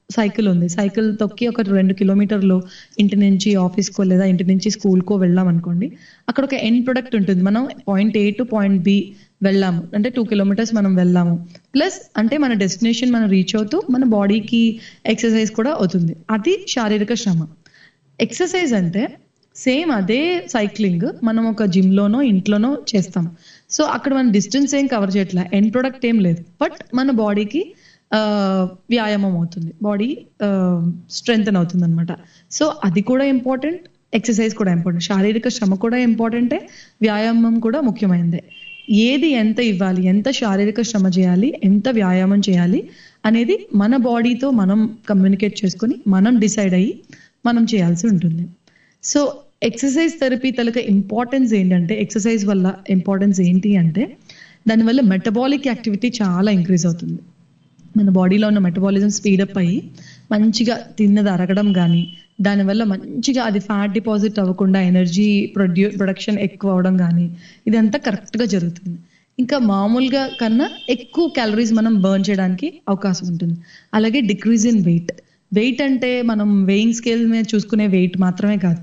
సైకిల్ ఉంది, సైకిల్ తొక్కి ఒక రెండు కిలోమీటర్లు ఇంటి నుంచి ఆఫీస్కో లేదా ఇంటి నుంచి స్కూల్కో వెళ్ళాం అనుకోండి, అక్కడ ఒక ఎండ్ ప్రొడక్ట్ ఉంటుంది. మనం point A to point B వెళ్ళాము అంటే టూ కిలోమీటర్స్ మనం వెళ్ళాము, ప్లస్ అంటే మన డెస్టినేషన్ మనం రీచ్ అవుతూ మన బాడీకి ఎక్సర్సైజ్ కూడా అవుతుంది. అది శారీరక శ్రమ. ఎక్సర్సైజ్ అంటే సేమ్ అదే సైక్లింగ్ మనం ఒక జిమ్ లోనో ఇంట్లోనో చేస్తాం. సో అక్కడ మన డిస్టెన్స్ ఏం కవర్ చేయట్లా, ఎండ్ ప్రొడక్ట్ ఏం లేదు, బట్ మన బాడీకి వ్యాయామం అవుతుంది, బాడీ స్ట్రెంగ్తన్ అవుతుంది అనమాట. సో అది కూడా ఇంపార్టెంట్, ఎక్సర్సైజ్ కూడా ఇంపార్టెంట్, శారీరక శ్రమ కూడా ఇంపార్టెంటే, వ్యాయామం కూడా ముఖ్యమైనదే. ఏది ఎంత ఇవ్వాలి, ఎంత శారీరక శ్రమ చేయాలి, ఎంత వ్యాయామం చేయాలి అనేది మన బాడీతో మనం కమ్యూనికేట్ చేసుకొని మనం డిసైడ్ అయ్యి మనం చేయాల్సి ఉంటుంది. సో ఎక్సర్సైజ్ థెరపీ తలక ఇంపార్టెన్స్ ఏంటంటే, ఎక్సర్సైజ్ వల్ల ఇంపార్టెన్స్ ఏంటి అంటే దానివల్ల మెటబాలిక్ యాక్టివిటీ చాలా ఇంక్రీజ్ అవుతుంది. మన బాడీలో ఉన్న మెటబాలిజం స్పీడప్ అయ్యి మంచిగా తిన్నది అరగడం కానీ, దానివల్ల మంచిగా అది ఫ్యాట్ డిపాజిట్ అవ్వకుండా ఎనర్జీ ప్రొడ్యూ ప్రొడక్షన్ ఎక్కువ అవడం కానీ ఇదంతా కరెక్ట్గా జరుగుతుంది. ఇంకా మామూలుగా కన్నా ఎక్కువ క్యాలరీస్ మనం బర్న్ చేయడానికి అవకాశం ఉంటుంది. అలాగే డిక్రీజ్ ఇన్ వెయిట్. వెయిట్ అంటే మనం వెయింగ్ స్కేల్ మీద చూసుకునే వెయిట్ మాత్రమే కాదు,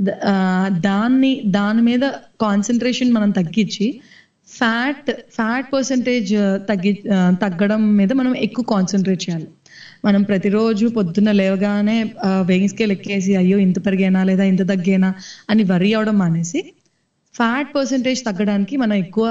దాన్ని దాని మీద కాన్సన్ట్రేషన్ మనం తగ్గించి ఫ్యాట్ ఫ్యాట్ పర్సంటేజ్ తగ్గి తగ్గడం మీద మనం ఎక్కువ కాన్సన్ట్రేట్ చేయాలి. మనం ప్రతిరోజు పొద్దున్న లేవగానే వెయింగ్ స్కేల్ ఎక్కేసి అయ్యో ఇంత పెరిగేనా లేదా ఇంత తగ్గేనా అని వరీ అవడం మానేసి ఫ్యాట్ పర్సంటేజ్ తగ్గడానికి మనం ఎక్కువ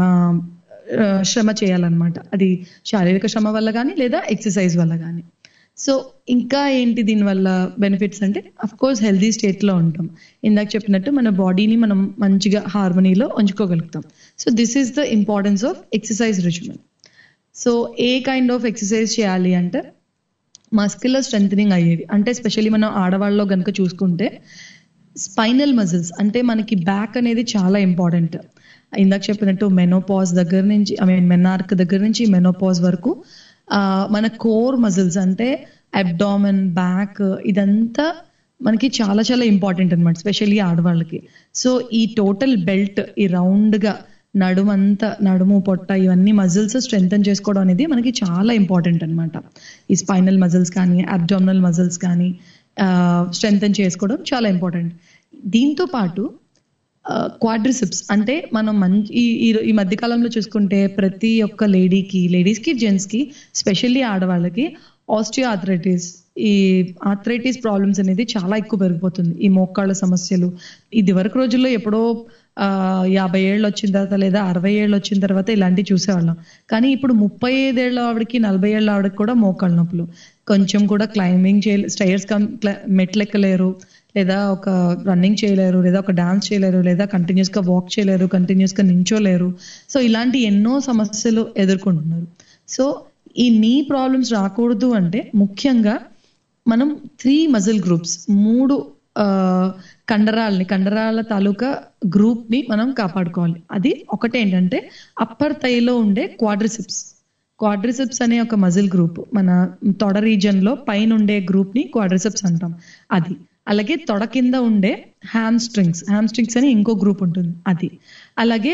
శ్రమ చేయాలన్నమాట. అది శారీరక శ్రమ వల్ల కానీ లేదా ఎక్సర్సైజ్ వల్ల కానీ. సో ఇంకా ఏంటి దీనివల్ల బెనిఫిట్స్ అంటే, అఫ్ కోర్స్ హెల్దీ స్టేట్లో ఉంటాం, ఇందాక చెప్పినట్టు మన బాడీని మనం మంచిగా హార్మనీలో ఉంచుకోగలుగుతాం. So this is the importance of exercise regimen. So ఏ కైండ్ ఆఫ్ ఎక్సర్సైజ్ చేయాలి అంటే మస్క్యులర్ స్ట్రెంథనింగ్ అయ్యేవి, అంటే ఎస్పెషల్లీ మనం ఆడవాళ్ళలో కనుక చూసుకుంటే స్పైనల్ మజిల్స్, అంటే మనకి బ్యాక్ అనేది చాలా ఇంపార్టెంట్. ఇందాక చెప్పినట్టు మెనోపాజ్ దగ్గర నుంచి ఐ మీన్ మెనార్క్ దగ్గర నుంచి మెనోపాజ్ వరకు మన కోర్ మజిల్స్ అంటే అబ్డామన్, బ్యాక్, ఇదంతా మనకి చాలా చాలా ఇంపార్టెంట్ అనమాట, స్పెషల్లీ ఆడవాళ్ళకి. సో ఈ టోటల్ బెల్ట్, ఈ రౌండ్గా నడుమంతా, నడుము, పొట్ట, ఇవన్నీ మజిల్స్ స్ట్రెంథన్ చేసుకోవడం అనేది మనకి చాలా ఇంపార్టెంట్ అనమాట. ఈ స్పైనల్ మజిల్స్ కానీ అబ్డామినల్ మజిల్స్ కానీ స్ట్రెంథన్ చేసుకోవడం చాలా ఇంపార్టెంట్. దీంతో పాటు క్వాడ్రిసిప్స్ అంటే మనం మంచి ఈ మధ్య కాలంలో చూసుకుంటే ప్రతి ఒక్క లేడీకి, లేడీస్కి జెంట్స్కి, స్పెషల్లీ ఆడవాళ్ళకి ఆస్టియో ఆర్థరైటిస్, ఈ ఆర్థరైటిస్ ప్రాబ్లమ్స్ అనేది చాలా ఎక్కువ పెరిగిపోతుంది. ఈ మోకాళ్ళ సమస్యలు ఇది వరకు రోజుల్లో ఎప్పుడో యాభై ఏళ్ళు వచ్చిన తర్వాత లేదా అరవై ఏళ్ళు వచ్చిన తర్వాత ఇలాంటివి చూసేవాళ్ళం. కానీ ఇప్పుడు ముప్పై ఐదేళ్ళ ఆవిడకి, నలభై ఏళ్ళ ఆవిడకి కూడా మోకాళ్ళ నొప్పులు, కొంచెం కూడా క్లైంబింగ్ చేయ స్టైర్స్ మెట్లెక్కలేరు, లేదా ఒక రన్నింగ్ చేయలేరు, లేదా ఒక డాన్స్ చేయలేరు, లేదా కంటిన్యూస్ గా వాక్ చేయలేరు, కంటిన్యూస్ గా నించోలేరు. సో ఇలాంటి ఎన్నో సమస్యలు ఎదుర్కొంటున్నారు. సో ఈ నీ ప్రాబ్లమ్స్ రాకూడదు అంటే ముఖ్యంగా మనం త్రీ మజిల్ గ్రూప్స్, మూడు కండరాలని, కండరాల తాలూకా గ్రూప్ ని మనం కాపాడుకోవాలి. అది ఒకటి ఏంటంటే అప్పర్ థైలో ఉండే క్వాడ్రిసిప్స్. క్వాడ్రిసిప్స్ అనే ఒక మజిల్ గ్రూప్, మన తొడ రీజన్ లో పైన ఉండే గ్రూప్ ని క్వాడ్రిసిప్స్ అంటాం. అది అలాగే తొడ కింద ఉండే హ్యామ్ స్ట్రింగ్స్, హ్యామ్ స్ట్రింగ్స్ అని ఇంకో గ్రూప్ ఉంటుంది, అది. అలాగే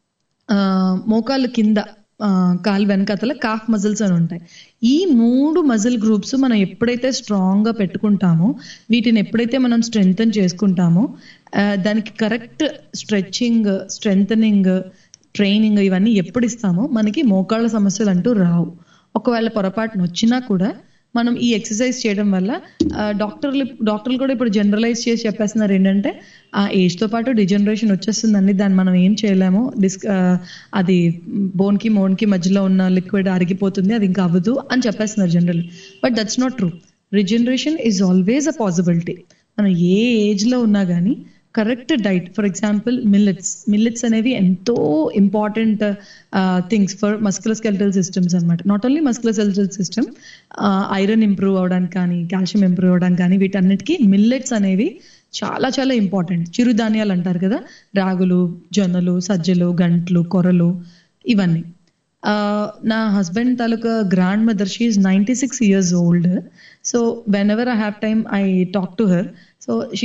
మోకాళ్ళ కింద కాలు వెనకాతల కాఫ్ మజిల్స్ అని ఉంటాయి. ఈ మూడు మజిల్ గ్రూప్స్ మనం ఎప్పుడైతే స్ట్రాంగ్ గా పెట్టుకుంటామో, వీటిని ఎప్పుడైతే మనం స్ట్రెంథన్ చేసుకుంటామో, దానికి కరెక్ట్ స్ట్రెచ్చింగ్, స్ట్రెంథనింగ్, ట్రైనింగ్ ఇవన్నీ ఎప్పుడు ఇస్తామో మనకి మోకాళ్ళ సమస్యలు అంటూ రావు. ఒకవేళ పొరపాటున వచ్చినా కూడా మనం ఈ ఎక్సర్సైజ్ చేయడం వల్ల డాక్టర్లు డాక్టర్లు కూడా ఇప్పుడు జనరలైజ్ చేసి చెప్పేస్తున్నారు ఏంటంటే ఆ ఏజ్ తో పాటు డిజనరేషన్ వచ్చేస్తుందండి, దాన్ని మనం ఏం చేయలేము, డిస్ అది బోన్ కి మోన్ కి మధ్యలో ఉన్న లిక్విడ్ అరిగిపోతుంది, అది ఇంకా అవ్వదు అని చెప్పేస్తున్నారు generally. But that's not true. Regeneration is always a possibility. మనం ఏ ఏజ్ లో ఉన్నా కానీ correct diet, for example millets millets అనేవి ఎంతో important things for musculoskeletal systems అనమాట. Not only musculoskeletal system, iron improve అవడానికి కానీ, కాల్షియం ఇంప్రూవ్ అవడానికి కానీ, వీటన్నిటికీ మిల్లెట్స్ అనేవి చాలా చాలా ఇంపార్టెంట్. చిరుధాన్యాలు అంటారు కదా, రాగులు, జొన్నలు, సజ్జలు, గంట్లు, కొర్రలు, ఇవన్నీ. నా హస్బెండ్ తాలూకా grandmother, she is ninety six years old. So whenever I have time I talk to her. So she is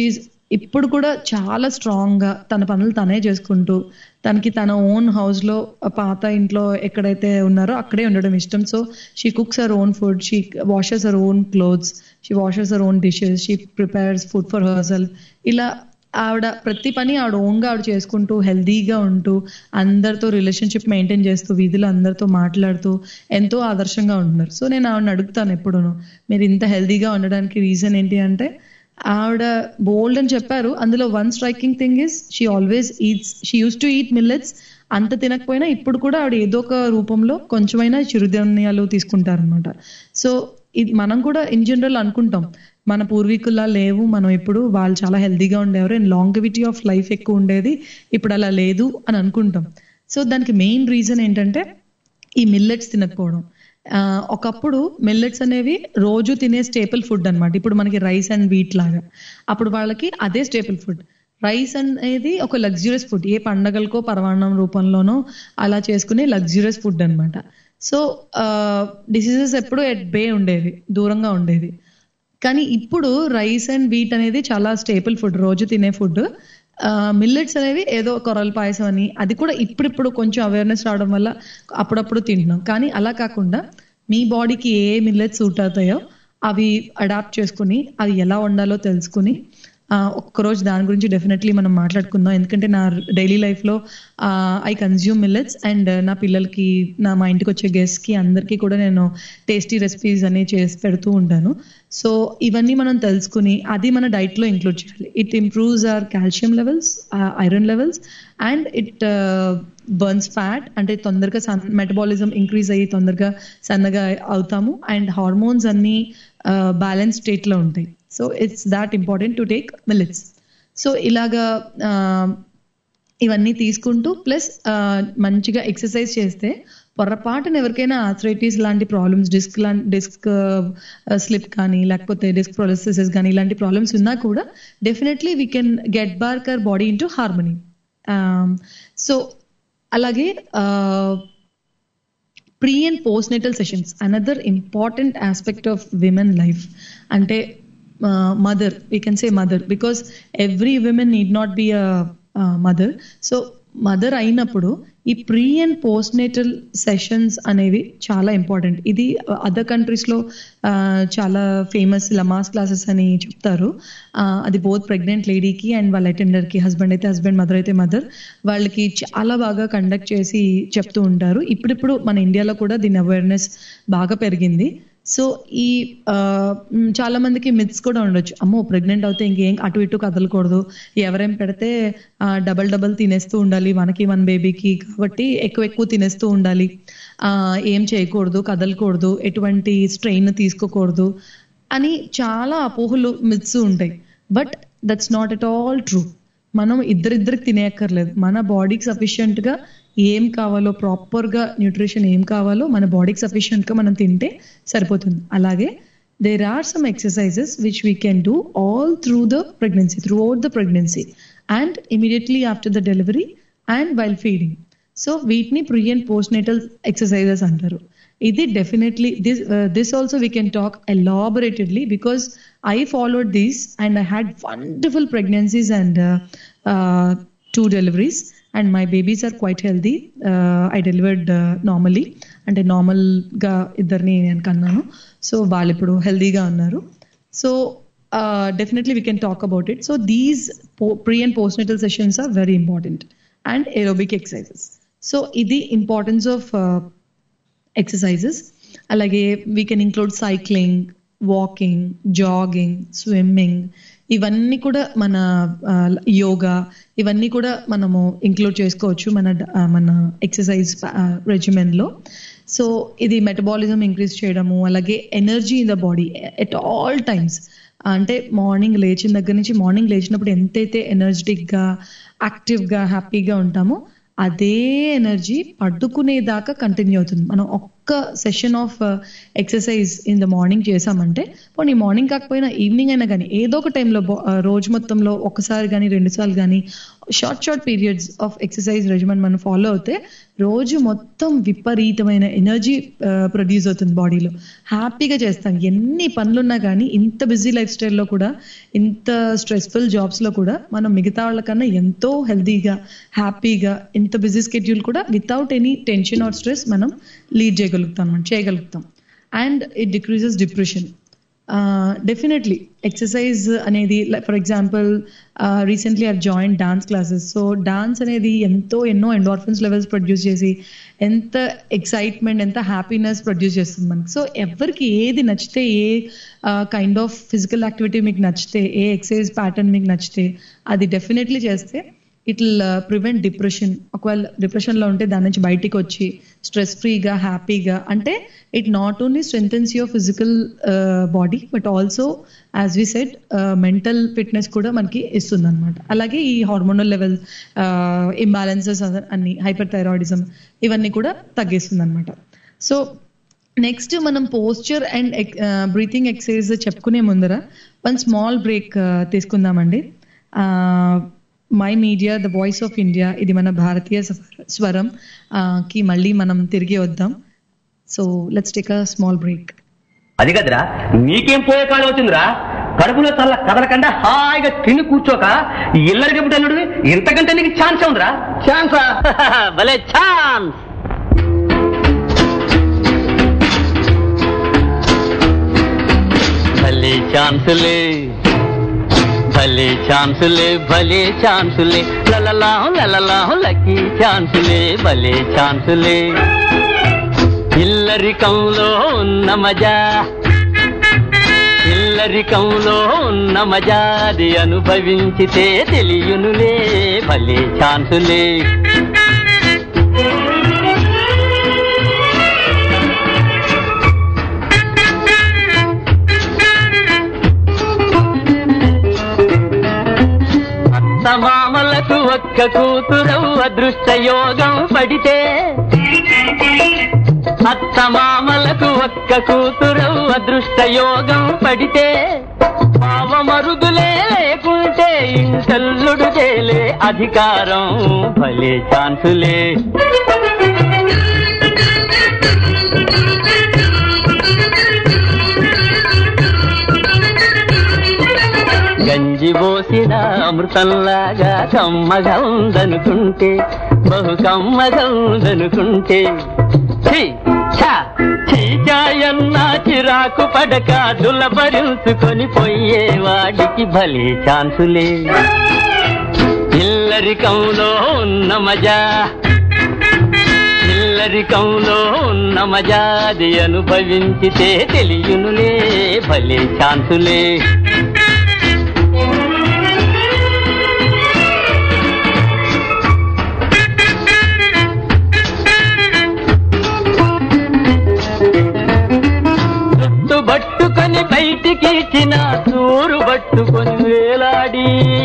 ఇప్పుడు కూడా చాలా స్ట్రాంగ్ గా తన పనులు తనే చేసుకుంటూ తనకి తన ఓన్ హౌస్ లో పాత ఇంట్లో ఎక్కడైతే ఉన్నారో అక్కడే ఉండడం ఇష్టం. So she cooks her own food, she washes her own clothes, she washes her own dishes, she prepares food for herself. ఇలా ఆవిడ ప్రతి పని ఆవిడ ఓన్గా ఆవిడ చేసుకుంటూ హెల్దీగా ఉంటూ అందరితో రిలేషన్షిప్ మెయింటైన్ చేస్తూ వీధిలో అందరితో మాట్లాడుతూ ఎంతో ఆదర్శంగా ఉంటున్నారు. సో నేను ఆవిడని అడుగుతాను ఎప్పుడూను, మీరు ఇంత హెల్దీగా ఉండడానికి రీజన్ ఏంటి అంటే, ఆవిడ బోల్డ్ అని చెప్పారు. అందులో one striking thing is she always eats, she use to eat millets. అంత తినకపోయినా ఇప్పుడు కూడా ఆవిడ ఏదో ఒక రూపంలో కొంచెమైనా చిరుధాన్యాలు తీసుకుంటారనమాట. సో ఇది మనం కూడా ఇన్ జనరల్ అనుకుంటాం మన పూర్వీకుల్లా లేవు, మనం ఇప్పుడు వాళ్ళు చాలా హెల్దీగా ఉండేవారు అండ్ లాంగివిటీ ఆఫ్ లైఫ్ ఎక్కువ ఉండేది, ఇప్పుడు అలా లేదు అని అనుకుంటాం. సో దానికి మెయిన్ రీజన్ ఏంటంటే ఈ మిల్లెట్స్ తినకపోవడం. ఒకప్పుడు మిల్లెట్స్ అనేవి రోజు తినే స్టేపుల్ ఫుడ్ అనమాట. ఇప్పుడు మనకి రైస్ అండ్ వీట్ లాగా, అప్పుడు వాళ్ళకి అదే స్టేపుల్ ఫుడ్. రైస్ అనేది ఒక లగ్జూరియస్ ఫుడ్, ఏ పండగలకో పరమాన్నం రూపంలోనో అలా చేసుకునే లగ్జూరియస్ ఫుడ్ అనమాట. సో డిసీజెస్ ఎప్పుడు ఎట్ బే ఉండేవి, దూరంగా ఉండేవి. కానీ ఇప్పుడు రైస్ అండ్ వీట్ అనేది చాలా స్టేపుల్ ఫుడ్, రోజు తినే ఫుడ్. మిల్లెట్స్ అనేవి ఏదో కొరల పాయసం అని, అది కూడా ఇప్పుడిప్పుడు కొంచెం అవేర్నెస్ రావడం వల్ల అప్పుడప్పుడు తింటున్నాం. కానీ అలా కాకుండా మీ బాడీకి ఏ మిల్లెట్స్ సూట్ అవుతాయో అవి అడాప్ట్ చేసుకుని అవి ఎలా వండాలో తెలుసుకుని ఒక్కరోజు దాని గురించి డెఫినెట్లీ మనం మాట్లాడుకుందాం. ఎందుకంటే నా డైలీ లైఫ్లో ఐ కన్జ్యూమ్ మిల్లెట్స్ అండ్ నా పిల్లలకి, నా మా ఇంటికి వచ్చే గెస్ట్కి అందరికీ కూడా నేను టేస్టీ రెసిపీస్ అన్ని చేసి పెడుతూ ఉంటాను. సో ఇవన్నీ మనం తెలుసుకుని అది మన డైట్లో ఇంక్లూడ్ చేయాలి. It improves our calcium levels, iron levels and it burns fat, అంటే తొందరగా సన్ మెటబాలిజం ఇంక్రీజ్ అయ్యి తొందరగా సన్నగా అవుతాము అండ్ హార్మోన్స్ అన్నీ బ్యాలెన్స్ స్టేట్లో ఉంటాయి. So it's that important to take millets. So ఇలాగా ఇవన్నీ తీసుకుంటూ ప్లస్ మంచిగా ఎక్సర్సైజ్ చేస్తే పొరపాటున ఎవరికైనా ఆర్థరైటిస్ లాంటి ప్రాబ్లమ్స్, డిస్క్ లాంటి డిస్క్ స్లిప్ కానీ లేకపోతే డిస్క్ ప్రొలెసిస్ కానీ ఇలాంటి ప్రాబ్లమ్స్ ఉన్నా కూడా definitely we can get back our body into harmony. So అలాగే pre and post natal sessions, another important aspect of women life. అంటే mother, we can say mother because every women need not be a mother. So mother అయినప్పుడు ఈ pre and post natal sessions అనేవి చాలా important. ఇది other కంట్రీస్లో చాలా famous లమాస్ classes అని చెప్తారు. అది బోత్ ప్రెగ్నెంట్ లేడీకి అండ్ వాళ్ళ అటెండర్కి, హస్బెండ్ అయితే హస్బెండ్, మదర్ అయితే మదర్, వాళ్ళకి చాలా బాగా కండక్ట్ చేసి చెప్తూ ఉంటారు. ఇప్పుడిప్పుడు మన ఇండియాలో కూడా దీని అవేర్నెస్ బాగా పెరిగింది. సో ఈ చాలా మందికి మిత్స్ కూడా ఉండొచ్చు, అమ్మో ప్రెగ్నెంట్ అవుతే ఇంకేం అటు ఇటు కదలకూడదు, ఎవరేం పెడితే డబల్ డబల్ తినేస్తూ ఉండాలి మనకి మన బేబీకి, కాబట్టి ఎక్కువ ఎక్కువ తినేస్తూ ఉండాలి, ఏం చేయకూడదు, కదలకూడదు, ఎటువంటి స్ట్రెయిన్ తీసుకోకూడదు అని చాలా అపోహలు మిత్స్ ఉంటాయి. But that's not at all true. మనం ఇద్దరిద్దరికి తినేయక్కర్లేదు. మన బాడీకి సఫిషియెంట్గా ఏం కావాలో, ప్రాపర్గా న్యూట్రిషన్ ఏం కావాలో మన బాడీకి సఫిషియెంట్గా మనం తింటే సరిపోతుంది. అలాగే there are some exercises which we can do all through the pregnancy, throughout the pregnancy and immediately after the delivery and while feeding. So వీటిని pre and post natal exercises అంటారు. ఇది definitely this this also we can talk elaboratedly because I followed these and I had wonderful pregnancies and uh, uh, two deliveries and my babies are quite healthy. Uh, I delivered uh, normally and normal ga iddarni nenu kannanu, so vaallu ippudu healthy ga unnaru. So uh, definitely we can talk about it. So these po- pre and postnatal sessions are very important and aerobic exercises. So idi importance of uh, exercises. Alage we can include cycling, walking, jogging, swimming, ఇవన్నీ కూడా మన యోగా, ఇవన్నీ కూడా మనము include చేసుకోవచ్చు మన మన exercise రెజిమెన్లో. సో ఇది మెటబాలిజం ఇంక్రీజ్ చేయడము, అలాగే energy in the body at all times. అంటే మార్నింగ్ లేచిన దగ్గర నుంచి, మార్నింగ్ లేచినప్పుడు ఎంతైతే ఎనర్జెటిక్గా, యాక్టివ్గా, హ్యాపీగా ఉంటామో అదే ఎనర్జీ పడుకునేదాకా కంటిన్యూ అవుతుంది. మనం ఒక్క ఒక్క session of exercise in the morning చేసామంటే, పోనీ మార్నింగ్ కాకపోయినా ఈవినింగ్ అయినా కానీ ఏదో ఒక టైంలో రోజు మొత్తంలో ఒకసారి కానీ రెండు సార్లు కానీ short short periods of exercise regimen మనం ఫాలో అవుతే రోజు మొత్తం విపరీతమైన ఎనర్జీ ప్రొడ్యూస్ అవుతుంది బాడీలో. హ్యాపీగా చేస్తాం. ఎన్ని పనులున్నా కానీ ఇంత బిజీ లైఫ్ స్టైల్లో కూడా, ఇంత స్ట్రెస్ఫుల్ జాబ్స్లో కూడా మనం మిగతా వాళ్ళకన్నా ఎంతో హెల్తీగా, హ్యాపీగా, ఇంత బిజీ స్కెడ్యూల్ కూడా without any tension or stress మనం లీడ్ చేయగలుగుతాం మనం చేయగలుగుతాం and it decreases depression. Definitely exercise అనేది, for example recently I join dance classes. So dance అనేది ఎంతో ఎన్నో ఎండార్ఫిన్స్ లెవెల్స్ ప్రొడ్యూస్ చేసి ఎంత ఎక్సైట్మెంట్, ఎంత హ్యాపీనెస్ ప్రొడ్యూస్ చేస్తుంది మనకి. సో ఎవరికి ఏది నచ్చితే, ఏ కైండ్ ఆఫ్ ఫిజికల్ యాక్టివిటీ మీకు నచ్చితే, ఏ ఎక్సర్సైజ్ ప్యాటర్న్ మీకు నచ్చితే అది డెఫినెట్లీ చేస్తే ఇట్ విల్ ప్రివెంట్ డిప్రెషన్. ఒకవేళ డిప్రెషన్లో ఉంటే దాని నుంచి బయటికి వచ్చి స్ట్రెస్ ఫ్రీగా, హ్యాపీగా, అంటే it not only strengthens your physical body but also as we said mental fitness కూడా మనకి ఇస్తుంది అనమాట. అలాగే ఈ హార్మోనల్ లెవెల్ ఇంబ్యాలెన్సెస్ అన్ని, హైపర్ థైరాయిడిజం, ఇవన్నీ కూడా తగ్గిస్తుంది అనమాట. సో నెక్స్ట్ మనం పోస్చర్ అండ్ బ్రీతింగ్ ఎక్సర్సైజ్ చెప్పుకునే ముందర వన్ స్మాల్ బ్రేక్ తీసుకుందామండి. My media, the voice of India, ఇది మన భారతీయ స్వరం కి మళ్ళీ మనం తిరిగి వద్దాం. So let's take a small break. అది కదరా, నీకేం పోయే కాలం వచ్చిందిరా? కడుపులో చల్ల కదలకుండా హాయిగా తిని కూర్చోక ఇల్లరికి పుట్టినడు ఇంతకంటే నీకు ఛాన్స్ ఉందిరా? ఛాన్సా? భలే ఛాన్స్. భలే ఛాన్సులే, భలే ఛాన్సులే, భలే ఛాన్సులే, లలలాహు లలలాహు లక్కీ ఛాన్సులే, భలే ఛాన్సులే. ఇల్లరికంలో ఉన్న మజా, ఇల్లరికంలో ఉన్న మజాది అనుభవించితే తెలియనులే, భలే ఛాన్సులే. మామలకు ఒక్క కూతురవు అదృష్ట యోగం పడితే, అత్త మామలకు ఒక్క కూతురవు అదృష్ట యోగం పడితే, పావ మరుగులే లేకుంటే ఇంటల్లుడు చేలే అధికారం, భలే ఛాన్సులే. గంజి పోసిన అమృతంలాగా కమ్మగా ఉందనుకుంటే, బహు కమ్మగా ఉందనుకుంటే, చీచాయన్నా చిరాకు పడక దులపరుచుకొని పోయేవాడికి భలే ఛాన్సులే. ఇల్లరికంలో ఉన్న మజా, ఇల్లరికంలో ఉన్న మజాది అనుభవించితే తెలియనులే, భలే ఛాన్సులే. పట్టుకొని బయటికి ఇచ్చిన సూరు పట్టుకొని వేలాడి,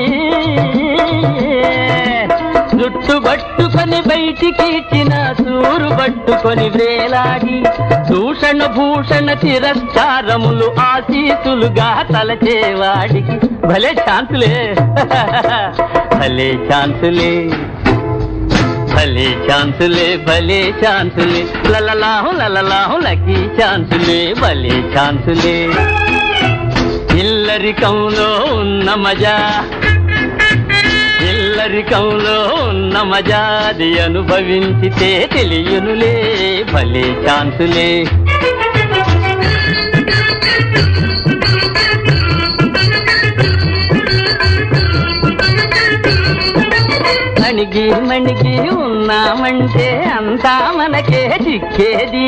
జుట్టు పట్టుకొని బయటికి ఇచ్చిన సూరు పట్టుకొని వేలాడి, దూషణ భూషణ తిరస్కారములు ఆశీసులుగా తలచేవాడికి భలే ఛాన్సులే, భలే ఛాన్సులే, భలే ఛాన్సులే, భలే ఛాన్సులే, లలలాహు లలలాహు లక్కీ ఛాన్సులే, భలే ఛాన్సులే. ఇల్లరికంలో ఉన్న మజా, ఇల్లరికంలో ఉన్న మజాది అనుభవించితే తెలియనులే, భలే ఛాన్సులే. మణిగి మణిగి ఉన్నామంటే అంతా మనకే చిక్కేది,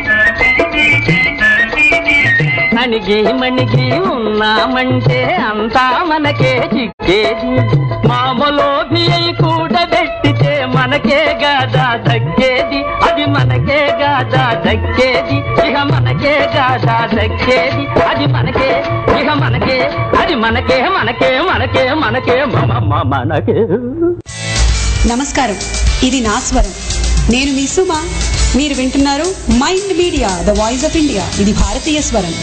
మణిగి మణిగి ఉన్నామంటే అంతా మనకే చిక్కేది, మామలోభి అయి కూడబెట్టితే మనకే గాదా దక్కేది, అది మనకే గాదా దక్కేది, ఇహ మనకే గాదా దక్కేది, అది మనకే, ఇహ మనకే, అది మనకే, మనకే మనకే మనకే మమ మనకే. నమస్కారం, ఇది నా స్వరం. నేను మీ సుమ. మీరు వింటున్నారు mind media the voice of India. ఇది భారతీయ స్వరం.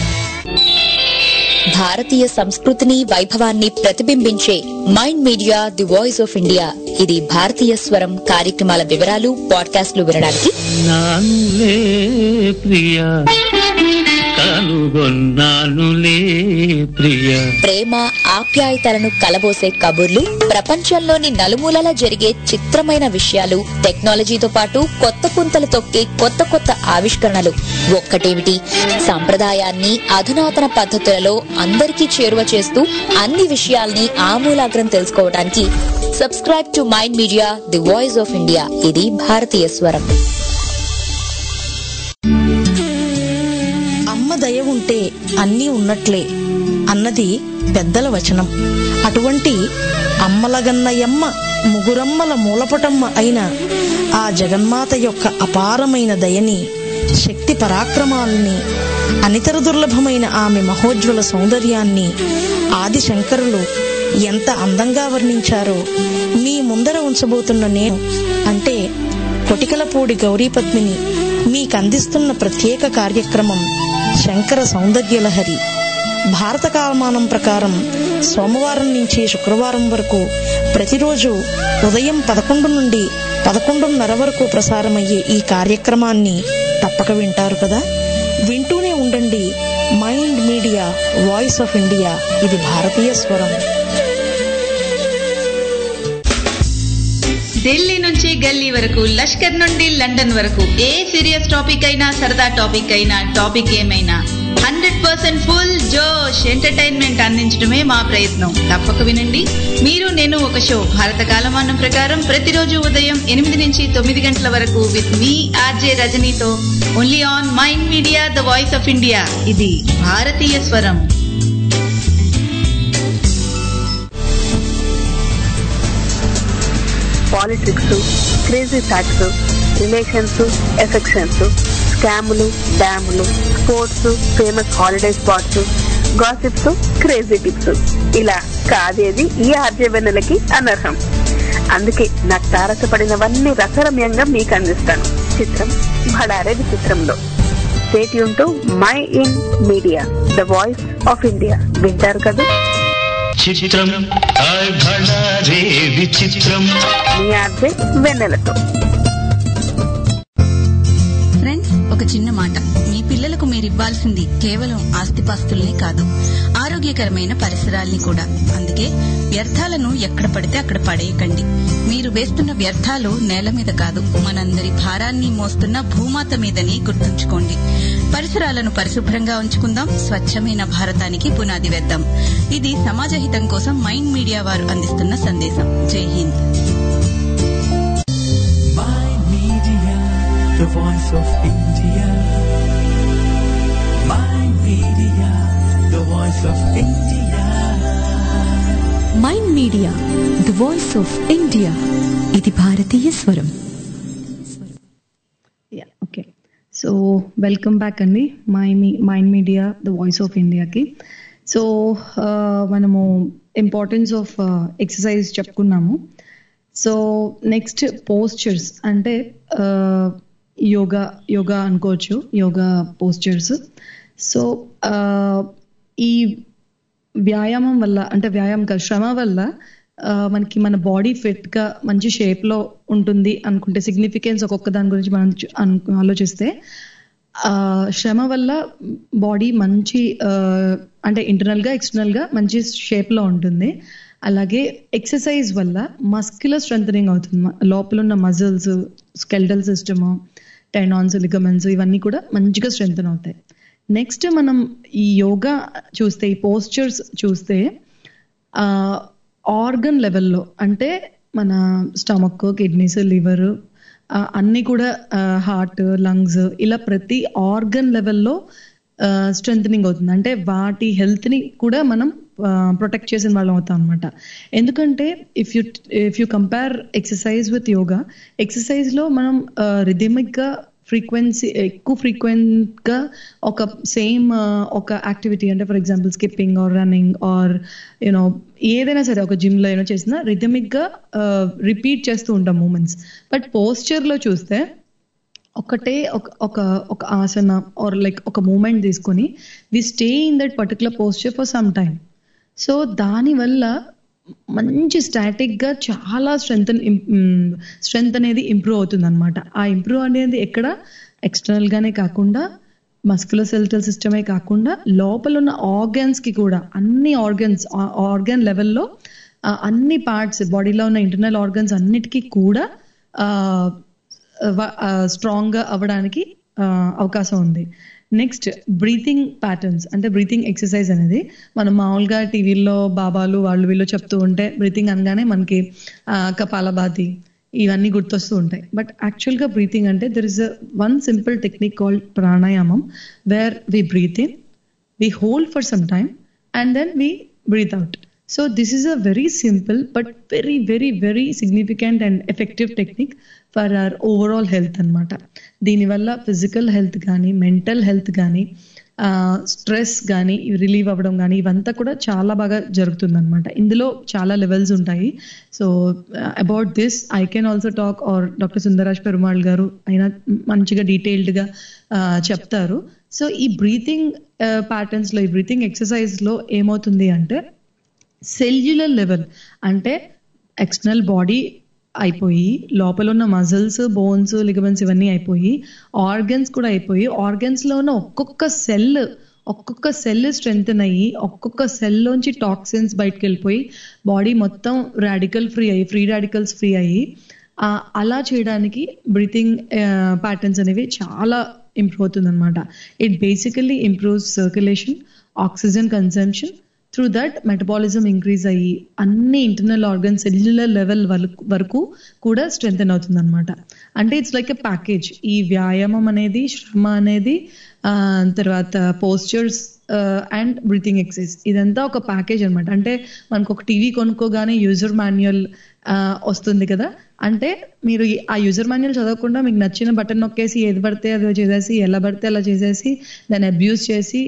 భారతీయ సంస్కృతిని వైభవాన్ని ప్రతిబింబించే Mind media the voice of India. ఇది భారతీయ స్వరం కార్యక్రమాల వివరాలు పాడ్కాస్ట్లు వినడానికి నానులే ప్రియా కనుగొన్నానులే ప్రియా. ప్రేమ ఆప్యాయతలను కలబోసే కబుర్లు, ప్రపంచంలోని నలుమూలలా జరిగే చిత్రమైన విషయాలు, టెక్నాలజీతో పాటు కొత్త పుంతలు తొక్కే కొత్త కొత్త ఆవిష్కరణలు. ఒక్కటేమిటి, సంప్రదాయాన్ని అధునాతన పద్ధతులలో అందరికీ చేరువ చేస్తూ అన్ని విషయాల్ని ఆమూలాగ్రం తెలుసుకోవడానికి subscribe to mind media the voice of India. ఇది భారతీయ స్వరం. అమ్మ దయ ఉంటే అన్నీ ఉన్నట్లే అన్నది పెద్దల వచనం. అటువంటి అమ్మలగన్నయమ్మ ముగురమ్మల మూలపటమ్మ అయిన ఆ జగన్మాత యొక్క అపారమైన దయని, శక్తి పరాక్రమాలని, అనితర దుర్లభమైన ఆమె మహోజ్వల సౌందర్యాన్ని ఆది శంకరులు ఎంత అందంగా వర్ణించారో మీ ముందర ఉంచబోతున్న నేను, అంటే కొటికలపూడి గౌరీపద్మిని, మీకందిస్తున్న ప్రత్యేక కార్యక్రమం శంకర సౌందర్యలహరి. భారత కాలమానం ప్రకారం సోమవారం నుంచి శుక్రవారం వరకు ప్రతిరోజు ఉదయం పదకొండు నుండి పదకొండున్నర వరకు ప్రసారమయ్యే ఈ కార్యక్రమాన్ని తప్పక వింటారు కదా. వింటూనే ఉండండి Mind Media voice of India. ఇది భారతీయ స్వరం. ఢిల్లీ నుంచి గల్లీ వరకు, లష్కర్ నుండి లండన్ వరకు, ఏ సీరియస్ టాపిక్ అయినా సరదా టాపిక్ అయినా టాపిక్ ఏమైనా హండ్రెడ్ పర్సెంట్ ఫుల్ జోష్ ఎంటర్టైన్మెంట్ అందించడమే మా ప్రయత్నం. తప్పక వినండి. మీరు నేను ఒక షో భారత కాలమానం ప్రకారం ప్రతిరోజు ఉదయం ఎనిమిది నుంచి తొమ్మిది గంటల వరకు విత్ మీ ఆర్జే రజనీతో only on mind media the voice of India. ఇది భారతీయ స్వరం. Politics, crazy facts, relations, affections, స్కాములు, డ్యాములు, sports, famous holiday spots, gossips, crazy tips, ఇలా కాదేది ఈ ఆర్జే వెన్నెలకి అనర్హం. అందుకే నాకు తారసపడినవన్నీ రసరమ్యంగా మీకు అందిస్తాను. చిత్రం భడారే విచిత్రంలో. Stay tune to Mind Media the voice of India. వింటారు కదా. చిత్రం విచిత్రం మీ ఆర్జే వెన్నెలతో. ఫ్రెండ్స్, ఒక చిన్న మాట. మీ పిల్లలకు మీరు ఇవ్వాల్సింది కేవలం ఆస్తిపాస్తుల్నే కాదు, ఆరోగ్యకరమైన పరిసరాల్ని కూడా. అందుకే వ్యర్థాలను ఎక్కడ పడితే అక్కడ పడేయకండి. మీరు వేస్తున్న వ్యర్థాలు నేల మీద కాదు, మనందరి భారాన్ని మోస్తున్న భూమాత మీదని గుర్తుంచుకోండి. పరిసరాలను పరిశుభ్రంగా ఉంచుకుందాం, స్వచ్ఛమైన భారతానికి పునాది వేద్దాం. ఇది సమాజ హితం కోసం మైండ్ మీడియా వారు అందిస్తున్న సందేశం. జై Hind. The voice of India. Mind Media, the voice of India. Mind media the voice of India. ఇది భారతీయ స్వరం. ఓకే, సో వెల్కమ్ బ్యాక్ అండి my Mind media the voice of ఇండియాకి. సో మనము ఇంపార్టెన్స్ ఆఫ్ ఎక్సర్సైజ్ చెప్పుకున్నాము. సో నెక్స్ట్ పోస్చర్స్ అంటే యోగా యోగా అనుకోవచ్చు, yoga postures. So ఈ వ్యాయామం వల్ల, అంటే వ్యాయామం కాదు, శ్రమ వల్ల మనకి మన బాడీ ఫిట్గా మంచి షేప్లో ఉంటుంది అనుకుంటే, సిగ్నిఫికెన్స్ ఒక్కొక్క దాని గురించి మనం అను ఆలోచిస్తే శ్రమ వల్ల బాడీ మంచి అంటే ఇంటర్నల్గా ఎక్స్టర్నల్గా మంచి షేప్లో ఉంటుంది. అలాగే ఎక్సర్సైజ్ వల్ల మస్క్యులర్ స్ట్రెంథనింగ్ అవుతుంది. లోపల ఉన్న muscles, skeletal system, tendons, ligaments ఇవన్నీ కూడా మంచిగా స్ట్రెంథన్ అవుతాయి. నెక్స్ట్ మనం ఈ యోగా చూస్తే, ఈ పోస్చర్స్ చూస్తే ఆర్గన్ లెవెల్లో, అంటే మన స్టమక్, కిడ్నీస్, లివర్ అన్నీ కూడా, హార్ట్, లంగ్స్, ఇలా ప్రతి ఆర్గన్ లెవెల్లో స్ట్రెంథనింగ్ అవుతుంది. అంటే వాటి హెల్త్ని కూడా మనం ప్రొటెక్ట్ చేసిన వాళ్ళం అవుతాం అనమాట. ఎందుకంటే if you if you compare exercise with yoga, ఎక్సర్సైజ్లో మనం రిథమిక్గా, ఫ్రీక్వెన్సీ ఎక్కువ ఫ్రీక్వెంట్గా ఒక సేమ్ ఒక యాక్టివిటీ, అంటే for example skipping or running or you know ఏదైనా సరే ఒక జిమ్లో ఏమైనా చేసినా రిథమిక్గా రిపీట్ చేస్తూ ఉంటాం మూమెంట్స్. బట్ పోస్చర్లో చూస్తే ఒకటే ఒక ఒక ఒక ఆసన ఆర్ లైక్ ఒక మూమెంట్ తీసుకొని we stay in that particular posture for some time. So దానివల్ల మంచి స్టాటిక్గా చాలా స్ట్రెంత్ స్ట్రెంత్ అనేది ఇంప్రూవ్ అవుతుంది అనమాట. ఆ ఇంప్రూవ్ అనేది ఎక్కడ ఎక్స్టర్నల్గానే కాకుండా మస్కులర్ స్కెలిటల్ సిస్టమే కాకుండా లోపల ఉన్న ఆర్గన్స్కి కూడా, అన్ని ఆర్గన్స్ ఆర్గన్ లెవెల్లో అన్ని పార్ట్స్ బాడీలో ఉన్న ఇంటర్నల్ ఆర్గన్స్ అన్నిటికీ కూడా స్ట్రాంగ్గా అవ్వడానికి అవకాశం ఉంది. నెక్స్ట్ బ్రీతింగ్ ప్యాటర్న్స్, అంటే బ్రీతింగ్ ఎక్సర్సైజ్ అనేది మనం మామూలుగా టీవీల్లో బాబాలు వాళ్ళు వీళ్ళు చెప్తూ ఉంటే బ్రీతింగ్ అనగానే మనకి కపాలభాతి ఇవన్నీ గుర్తొస్తూ ఉంటాయి. బట్ యాక్చువల్గా బ్రీతింగ్ అంటే there is a one simple technique called pranayama, where we breathe in, we hold for some time and then we breathe out. So this is a very simple but very very very significant and effective technique for our overall health అనమాట. దీనివల్ల physical health కానీ, mental health కానీ, stress కానీ relieve అవ్వడం కానీ ఇవంతా కూడా చాలా బాగా జరుగుతుంది అనమాట. ఇందులో చాలా లెవెల్స్ ఉంటాయి. So about this I can also talk, or doctor Sundararaj Perumal garu అయినా మంచిగా డీటెయిల్డ్గా చెప్తారు. సో ఈ బ్రీతింగ్ ప్యాటర్న్స్లో, ఈ బ్రీతింగ్ ఎక్సర్సైజ్లో ఏమవుతుంది అంటే సెల్యులర్ లెవెల్, అంటే ఎక్స్టర్నల్ బాడీ అయిపోయి లోపల ఉన్న మజిల్స్, బోన్స్, లిగమెంట్స్ ఇవన్నీ అయిపోయి ఆర్గన్స్ కూడా అయిపోయి ఆర్గన్స్లో ఉన్న ఒక్కొక్క సెల్ ఒక్కొక్క సెల్ స్ట్రెంగ్తెన్ అయ్యి ఒక్కొక్క సెల్లోంచి టాక్సిన్స్ బయటకు వెళ్ళిపోయి బాడీ మొత్తం రాడికల్ ఫ్రీ అయ్యి ఫ్రీ రాడికల్స్ ఫ్రీ అయ్యి అలా చేయడానికి బ్రీతింగ్ ప్యాటర్న్స్ అనేవి చాలా ఇంప్రూవ్ అవుతుంది అనమాట. It basically improves circulation, oxygen consumption. Through that metabolism increase అయ్యి అన్ని ఇంటర్నల్ ఆర్గన్ సెల్యులర్ లెవెల్ వరకు కూడా స్ట్రెంగ్తెన్ అవుతుంది అనమాట. అంటే ఇట్స్ లైక్ ఎ ప్యాకేజ్. ఈ వ్యాయామం అనేది, శ్రమ అనేది, తర్వాత పోస్చర్స్ అండ్ బ్రీతింగ్ ఎక్సర్సైజ్ ఇదంతా ఒక ప్యాకేజ్ అనమాట. అంటే మనకు ఒక టీవీ కొనుక్కోగానే యూజర్ మాన్యువల్ వస్తుంది కదా, అంటే మీరు ఆ యూజర్ మాన్యువల్ చదవకుండా మీకు నచ్చిన బటన్ నొక్కేసి ఏది పడితే అది చేసేసి, ఎలా పడితే అలా చేసేసి, దాన్ని అబ్యూస్ చేసి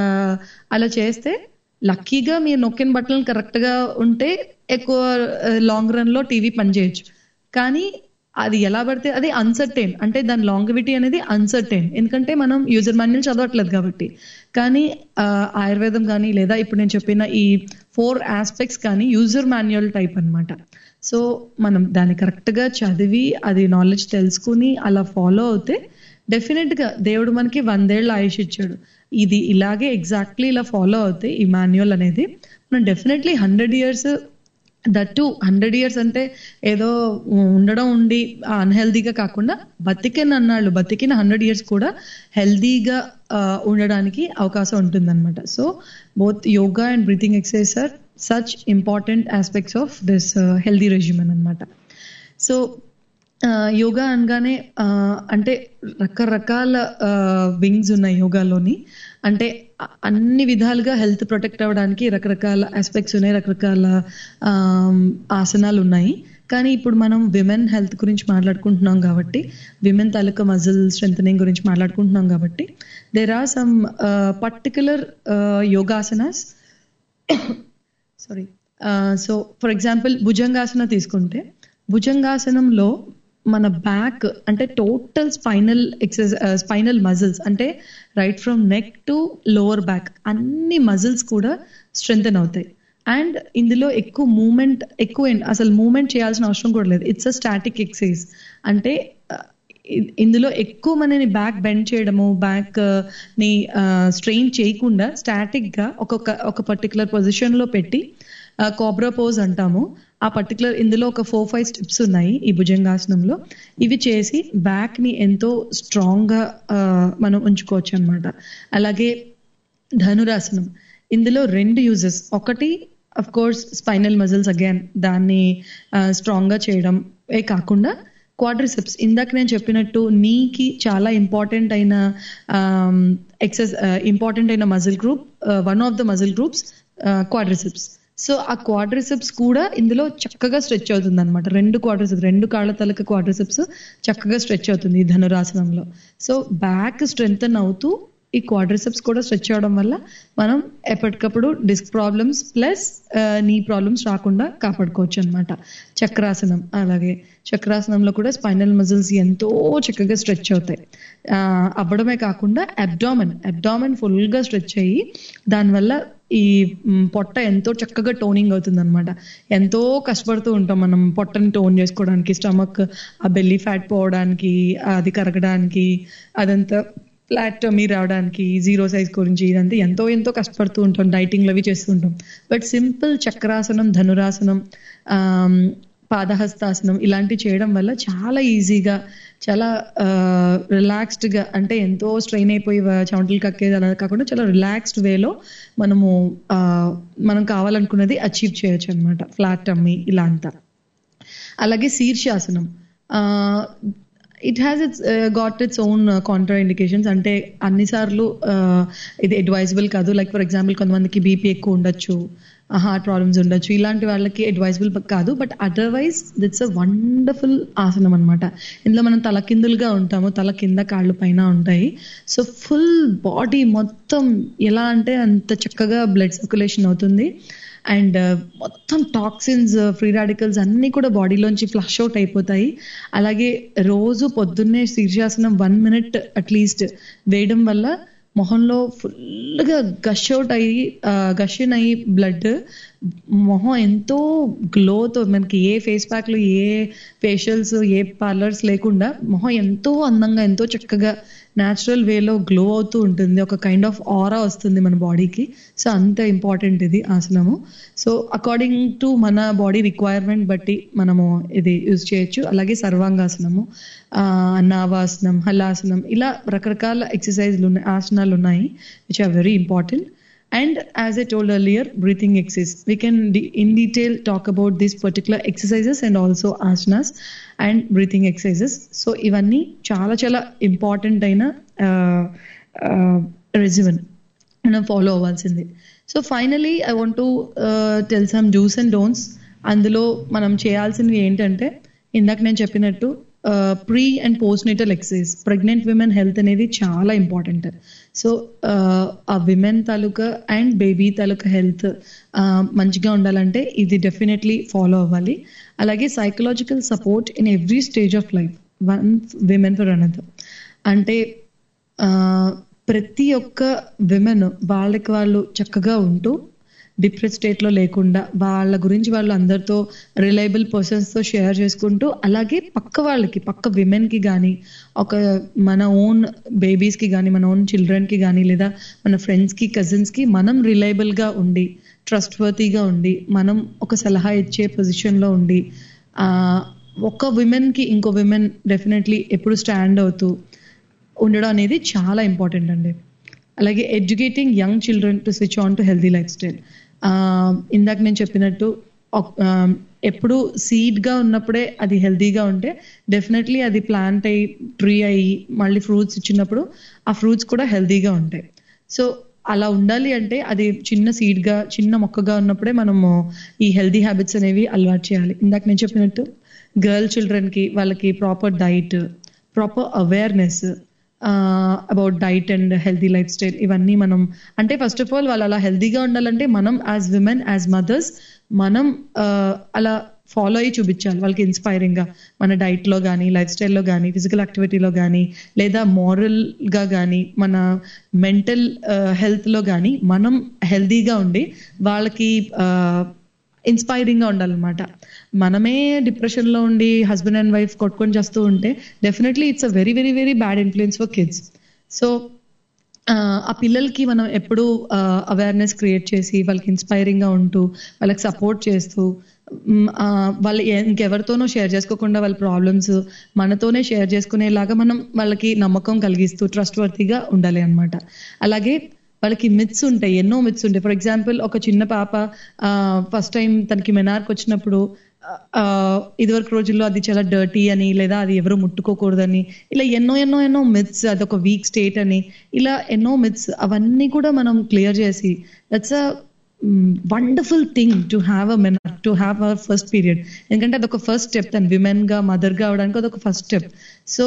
అలా చేస్తే లక్కీగా మీరు నొక్కిన బట్టలు కరెక్ట్గా ఉంటే ఎక్కువ లాంగ్ రన్లో టీవీ పనిచేయచ్చు. కానీ అది ఎలా పడితే అది అన్సర్టైన్, అంటే దాని లాంగివిటీ అనేది అన్సర్టైన్, ఎందుకంటే మనం యూజర్ మాన్యువల్ చదవట్లేదు కాబట్టి. కానీ ఆయుర్వేదం కానీ లేదా ఇప్పుడు నేను చెప్పిన ఈ ఫోర్ ఆస్పెక్ట్స్ కానీ యూజర్ మాన్యువల్ టైప్ అనమాట. సో మనం దాన్ని కరెక్ట్గా చదివి అది నాలెడ్జ్ తెలుసుకుని అలా ఫాలో అవుతే డెఫినెట్గా దేవుడు మనకి వందేళ్ళు ఆయుష్ ఇచ్చాడు. ఇది ఇలాగే ఎగ్జాక్ట్లీ ఇలా ఫాలో అవుతే ఈ మాన్యువల్ అనేది మనం definitely hundred years that two hundred years అంటే ఏదో ఉండడం ఉండి అన్హెల్దీగా కాకుండా బతికిన అన్నాళ్ళు బతికిన హండ్రెడ్ ఇయర్స్ కూడా హెల్దీగా ఉండడానికి అవకాశం ఉంటుంది అనమాట. So both yoga and breathing exercise are such important aspects of this healthy regimen అనమాట. సో యోగా అనగానే అంటే రకరకాల వింగ్స్ ఉన్నాయి యోగాలోని. అంటే అన్ని విధాలుగా హెల్త్ ప్రొటెక్ట్ అవ్వడానికి రకరకాల ఆస్పెక్ట్స్ ఉన్నాయి, రకరకాల ఆసనాలు ఉన్నాయి. కానీ ఇప్పుడు మనం విమెన్ హెల్త్ గురించి మాట్లాడుకుంటున్నాం కాబట్టి, విమెన్ తాలూకా మజిల్ స్ట్రెంథనింగ్ గురించి మాట్లాడుకుంటున్నాం కాబట్టి there are some particular yogasanas. Sorry so for example Bhujangasana తీసుకుంటే, భుజంగాసనంలో మన బ్యాక్ అంటే total spinal exercise spinal muscles అంటే right from neck to lower back అన్ని మజిల్స్ కూడా స్ట్రెంథెన్ అవుతాయి. అండ్ ఇందులో ఎక్కువ మూమెంట్ ఎక్కువ అసలు మూమెంట్ చేయాల్సిన అవసరం కూడా లేదు. It's a static exercise. అంటే ఇందులో ఎక్కువ మనని బ్యాక్ బెండ్ చేయడము, బ్యాక్ ని స్ట్రెయిన్ చేయకుండా స్టాటిక్ గా ఒక్కొక్క ఒక పర్టికులర్ పొజిషన్ లో పెట్టి కోబ్రా పోజ్ అంటాము. ఆ పర్టికులర్ ఇందులో ఒక ఫోర్ ఫైవ్ స్టెప్స్ ఉన్నాయి ఈ భుజంగాసనంలో. ఇవి చేసి బ్యాక్ ని ఎంతో స్ట్రాంగ్ గా మనం ఉంచుకోవచ్చు అనమాట. అలాగే ధనురాసనం, ఇందులో రెండు యూజెస్. ఒకటి of course spinal muscles again దాన్ని స్ట్రాంగ్ గా చేయడం ఏ కాకుండా క్వాడ్రిసెప్స్, ఇందాక నేను చెప్పినట్టు నీకి చాలా ఇంపార్టెంట్ అయిన ఎక్సెస్ ఇంపార్టెంట్ అయిన muscle group, one of the muscle groups quadriceps. So ఆ క్వాడ్రిసెప్స్ కూడా ఇందులో చక్కగా స్ట్రెచ్ అవుతుంది అనమాట. రెండు క్వాడ్రిసెప్స్, రెండు కాళ్ళ తలక క్వాడ్రిసెప్స్ చక్కగా స్ట్రెచ్ అవుతుంది ఈ ధనురాసనంలో. సో బ్యాక్ స్ట్రెంథన్ అవుతూ ఈ క్వాడ్రిసెప్స్ కూడా స్ట్రెచ్ అవడం వల్ల మనం ఎప్పటికప్పుడు disc problems plus knee problems రాకుండా కాపాడుకోవచ్చు అనమాట. చక్రాసనం, అలాగే చక్రాసనంలో కూడా స్పైనల్ మజిల్స్ ఎంతో చక్కగా స్ట్రెచ్ అవుతాయి. అవ్వడమే కాకుండా అబ్డామెన్ అబ్డామెన్ ఫుల్గా స్ట్రెచ్ అయ్యి దానివల్ల ఈ పొట్ట ఎంతో చక్కగా టోనింగ్ అవుతుంది అనమాట. ఎంతో కష్టపడుతూ ఉంటాం మనం పొట్టని టోన్ చేసుకోవడానికి, స్టమక్ ఆ బెల్లీ ఫ్యాట్ పోవడానికి, అది కరగడానికి, అదంతా ఫ్లాట్ టమీ రావడానికి, జీరో సైజ్ గురించి ఇదంతా ఎంతో ఎంతో కష్టపడుతూ ఉంటాం, డైటింగ్లు అవి చేస్తూ ఉంటాం. బట్ సింపుల్ చక్రాసనం, ధనురాసనం, పాదహస్తాసనం ఇలాంటివి చేయడం వల్ల చాలా ఈజీగా, చాలా రిలాక్స్డ్గా, అంటే ఎంతో స్ట్రెయిన్ అయిపోయి చెమటలు కక్కేది అలా కాకుండా చాలా రిలాక్స్డ్ వేలో మనము మనం కావాలనుకున్నది అచీవ్ చేయొచ్చు అనమాట. ఫ్లాట్ టమ్మీ ఇలా అంతా. అలాగే Shirshasana, it has it's got its own contraindications. అంటే అన్నిసార్లు ఇది అడ్వైజబుల్ కాదు. లైక్ ఫర్ ఎగ్జాంపుల్ కొంతమందికి బీపీ ఎక్కువ ఉండొచ్చు, హార్ట్ ప్రాబ్లమ్స్ ఉండొచ్చు, ఇలాంటి వాళ్ళకి అడ్వైజబుల్ కాదు. But otherwise that's a wonderful asana అనమాట. ఇందులో మనం తలకిందులుగా ఉంటాము, తల కింద కాళ్ళు పైన ఉంటాయి. సో ఫుల్ బాడీ మొత్తం ఎలా అంటే అంత చక్కగా బ్లడ్ సర్క్యులేషన్ అవుతుంది. అండ్ మొత్తం టాక్సిన్స్, ఫ్రీ రాడికల్స్ అన్నీ కూడా బాడీలోంచి ఫ్లష్ అవుట్ అయిపోతాయి. అలాగే రోజు పొద్దున్నే శీర్షాసనం వన్ మినిట్ అట్లీస్ట్ వేయడం వల్ల మొహంలో ఫుల్గా గష్ అవుట్ అయ్యి గషన్ అయ్యి బ్లడ్ మొహం ఎంతో గ్లోతో, మనకి ఏ ఫేస్ ప్యాక్లు, ఏ ఫేషియల్స్, ఏ పార్లర్స్ లేకుండా మొహం ఎంతో అందంగా, ఎంతో చక్కగా న్యాచురల్ వేలో గ్లో అవుతూ ఉంటుంది. ఒక కైండ్ ఆఫ్ ఆరా వస్తుంది మన బాడీకి. సో అంత ఇంపార్టెంట్ ఇది ఆసనము. సో అకార్డింగ్ టు మన బాడీ రిక్వైర్మెంట్ బట్టి మనము ఇది యూజ్ చేయొచ్చు. అలాగే సర్వాంగాసనము, నావాసనం, హలాసనం, ఇలా రకరకాల ఎక్సర్సైజ్లు ఉన్నాయి, ఆసనాలు ఉన్నాయి, which are very important. And as I told earlier, breathing exercise. We can de- in detail talk about these particular exercises and also asanas and breathing exercises. So ivanni chala chala important aina uh, uh, regimen మనం follow అవ్వాల్సింది. So finally I want to tell some dos and don'ts. అందులో మనం చేయాల్సినవి ఏంటంటే, ఇందాక నేను చెప్పినట్టు pre and post natal exercise. Pregnant women health అనేది చాలా ఇంపార్టెంట్. సో ఆ విమెన్ తాలూకా అండ్ బేబీ తాలూకా హెల్త్ మంచిగా ఉండాలంటే ఇది డెఫినెట్లీ ఫాలో అవ్వాలి. అలాగే psychological support in every stage of life, one women for another. అంటే ప్రతి ఒక్క విమెన్ వాళ్ళకి వాళ్ళు చక్కగా ఉంటూ డిప్రెస్ స్టేట్లో లేకుండా వాళ్ళ గురించి వాళ్ళు అందరితో రిలయబుల్ పర్సన్స్తో షేర్ చేసుకుంటూ, అలాగే పక్క వాళ్ళకి, పక్క విమెన్కి కానీ, ఒక మన ఓన్ బేబీస్కి కానీ, మన ఓన్ చిల్డ్రన్కి కానీ, లేదా మన ఫ్రెండ్స్కి, కజిన్స్కి మనం రిలయబుల్గా ఉండి, ట్రస్ట్ వర్తీగా ఉండి, మనం ఒక సలహా ఇచ్చే పొజిషన్లో ఉండి, ఒక విమెన్కి ఇంకో విమెన్ డెఫినెట్లీ ఎప్పుడు స్టాండ్ అవుతూ ఉండడం అనేది చాలా ఇంపార్టెంట్ అండి. అలాగే educating young children to switch on to healthy life style. ఇందాక నేను చెప్పినట్టు ఎప్పుడు సీడ్గా ఉన్నప్పుడే అది హెల్దీగా ఉంటే డెఫినెట్లీ అది ప్లాంట్ అయ్యి ట్రీ అయ్యి మళ్ళీ ఫ్రూట్స్ ఇచ్చినప్పుడు ఆ ఫ్రూట్స్ కూడా హెల్దీగా ఉంటాయి. సో అలా ఉండాలి అంటే అది చిన్న సీడ్గా, చిన్న మొక్కగా ఉన్నప్పుడే మనము ఈ హెల్దీ హ్యాబిట్స్ అనేవి అలవాటు చేయాలి. ఇందాక నేను చెప్పినట్టు గర్ల్ చిల్డ్రన్కి వాళ్ళకి proper diet, proper awareness about diet and healthy life style, ఇవన్నీ మనం, అంటే ఫస్ట్ ఆఫ్ ఆల్ వాళ్ళు అలా హెల్దీగా ఉండాలంటే మనం యాజ్ విమెన్, యాజ్ మదర్స్ మనం అలా ఫాలో అయ్యి చూపించాలి వాళ్ళకి ఇన్స్పైరింగ్గా. మన డైట్లో కానీ, లైఫ్ స్టైల్లో కానీ, ఫిజికల్ యాక్టివిటీలో కానీ, లేదా మోరల్గా కానీ, మన మెంటల్ హెల్త్లో కానీ మనం హెల్దీగా ఉండి వాళ్ళకి ఇన్స్పైరింగ్గా ఉండాలన్నమాట. మనమే డిప్రెషన్లో ఉండి హస్బెండ్ అండ్ వైఫ్ కొట్టుకొని చేస్తూ ఉంటే definitely it's a very very very bad influence for kids. So ఆ పిల్లలకి మనం ఎప్పుడూ అవేర్నెస్ క్రియేట్ చేసి వాళ్ళకి ఇన్స్పైరింగ్గా ఉంటూ వాళ్ళకి సపోర్ట్ చేస్తూ, వాళ్ళు ఇంకెవరితోనో షేర్ చేసుకోకుండా వాళ్ళ ప్రాబ్లమ్స్ మనతోనే షేర్ చేసుకునేలాగా మనం వాళ్ళకి నమ్మకం కలిగిస్తూ ట్రస్ట్ వర్తీగా ఉండాలి అనమాట. అలాగే వాళ్ళకి మిత్స్ ఉంటాయి, ఎన్నో మిత్స్ ఉంటాయి. ఫర్ ఎగ్జాంపుల్ ఒక చిన్న పాప ఫస్ట్ టైం తనకి మెనార్క్ వచ్చినప్పుడు ఇదివరకు రోజుల్లో అది చాలా డర్టీ అని, లేదా అది ఎవరు ముట్టుకోకూడదని, ఇలా ఎన్నో ఎన్నో ఎన్నో మిత్స్, అదొక వీక్ స్టేట్ అని, ఇలా ఎన్నో మిత్స్, అవన్నీ కూడా మనం క్లియర్ చేసి that's a wonderful thing to have a men to have our first period. ఎందుకంటే అదొక ఫస్ట్ స్టెప్, తను విమెన్ గా మదర్ గా అవడానికి అదొక ఫస్ట్ స్టెప్. సో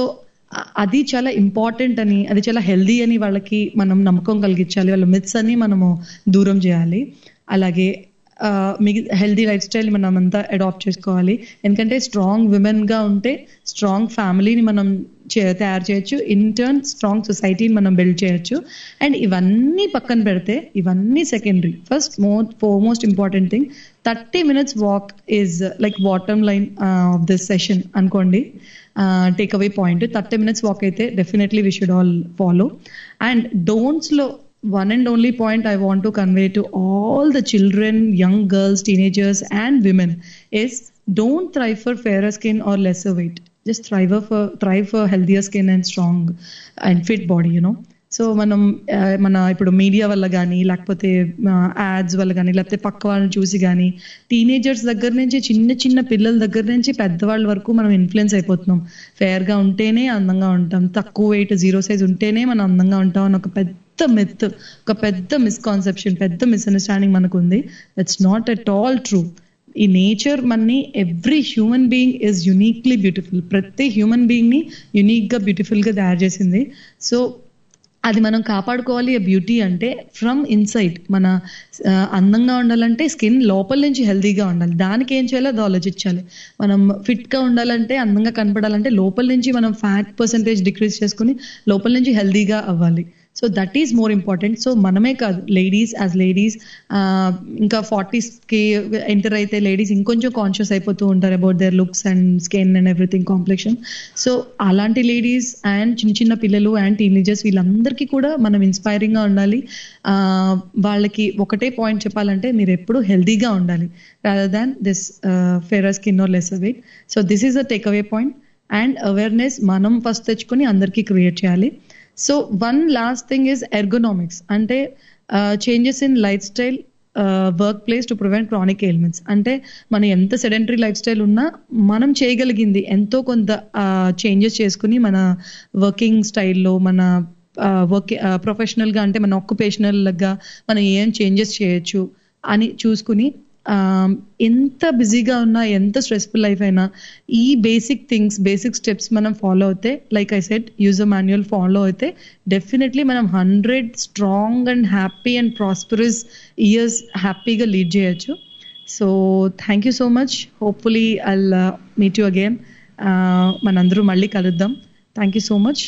అది చాలా ఇంపార్టెంట్ అని, అది చాలా హెల్దీ అని వాళ్ళకి మనం నమ్మకం కలిగించాలి. వాళ్ళ మిత్స్ అని మనము దూరం చేయాలి. అలాగే మిగి హెల్దీ లైఫ్ స్టైల్ మనం అంతా అడాప్ట్ చేసుకోవాలి. ఎందుకంటే స్ట్రాంగ్ విమెన్గా ఉంటే స్ట్రాంగ్ ఫ్యామిలీని మనం తయారు చేయొచ్చు, ఇన్ టర్న్ స్ట్రాంగ్ సొసైటీని మనం బిల్డ్ చేయొచ్చు. అండ్ ఇవన్నీ పక్కన పెడితే ఇవన్నీ secondary. First most foremost important thing, thirty minutes walk is like bottom line of this session అనుకోండి. Take away point thirty minutes walk అయితే definitely we should all follow. And డోంట్స్లో one and only point I want to convey to all the children, young girls, teenagers and women is don't thrive for fairer skin or lesser weight. Just thrive for thrive for healthier skin and strong and fit body, you know. So మనం మన ఇప్పుడు media వల్ల కానీ లేకపోతే ads వల్ల కానీ లేకపోతే పక్క వాళ్ళని చూసి కానీ టీనేజర్స్ దగ్గర నుంచి చిన్న చిన్న పిల్లల దగ్గర నుంచి పెద్దవాళ్ళ వరకు మనం ఇన్ఫ్లుయెన్స్ అయిపోతున్నాం. ఫేర్గా ఉంటేనే అందంగా ఉంటాం, తక్కువ వెయిట్ జీరో సైజ్ ఉంటేనే మనం అందంగా ఉంటాం అని ఒక పెద్ద మిత్, ఒక పెద్ద మిస్కాన్సెప్షన్, పెద్ద మిస్అండర్స్టాండింగ్ మనకు ఉంది. That's not at all true. ఈ నేచర్ మనని every human being is uniquely beautiful. ప్రతి హ్యూమన్ బీయింగ్ని యునీక్గా బ్యూటిఫుల్గా తయారు చేసింది. సో అది మనం కాపాడుకోవాలి. ఆ బ్యూటీ అంటే ఫ్రమ్ ఇన్సైడ్. మన అందంగా ఉండాలంటే స్కిన్ లోపల నుంచి హెల్దీగా ఉండాలి. దానికి ఏం చేయాలో అది ఆలోచించాలి. మనం ఫిట్గా ఉండాలంటే, అందంగా కనపడాలంటే లోపల నుంచి మనం ఫ్యాట్ పర్సంటేజ్ డిక్రీజ్ చేసుకుని లోపల నుంచి హెల్దీగా అవ్వాలి. So that is more important. So మనమే కాదు, లేడీస్ యాజ్ లేడీస్ ఇంకా ఫార్టీస్కి ఎంటర్ అయితే లేడీస్ ఇంకొంచెం కాన్షియస్ అయిపోతూ ఉంటారు about their looks and skin and everything, complexion. So అలాంటి లేడీస్ అండ్ చిన్న చిన్న పిల్లలు అండ్ టీనేజర్స్ వీళ్ళందరికీ కూడా మనం ఇన్స్పైరింగ్గా ఉండాలి. వాళ్ళకి ఒకటే పాయింట్ చెప్పాలంటే, మీరు ఎప్పుడు హెల్దీగా ఉండాలి rather than this fairer skin or lesser weight. So this is a take away point. And awareness మనం ఫస్ట్ తెచ్చుకొని అందరికీ క్రియేట్ చేయాలి. So one last thing is ergonomics. అంటే changes in lifestyle, workplace to prevent chronic ailments. అంటే మనం ఎంత sedentary life style ఉన్నా మనం చేయగలిగింది ఎంతో కొంత చేంజెస్ చేసుకుని మన వర్కింగ్ స్టైల్లో, మన వర్క్ ప్రొఫెషనల్గా అంటే మన ఆక్యుపేషనల్గా మనం ఏం చేంజెస్ చేయొచ్చు అని చూసుకుని, ఎంత బిజీగా ఉన్నా, ఎంత స్ట్రెస్ఫుల్ లైఫ్ అయినా ఈ బేసిక్ థింగ్స్, బేసిక్ స్టెప్స్ మనం ఫాలో అవుతే, like I said user manual follow అయితే డెఫినెట్లీ మనం hundred strong and happy and prosperous years హ్యాపీగా లీడ్ చేయొచ్చు. So thank you so much. Hopefully I'll meet you again. మనందరూ మళ్ళీ కలుద్దాం. Thank you so much.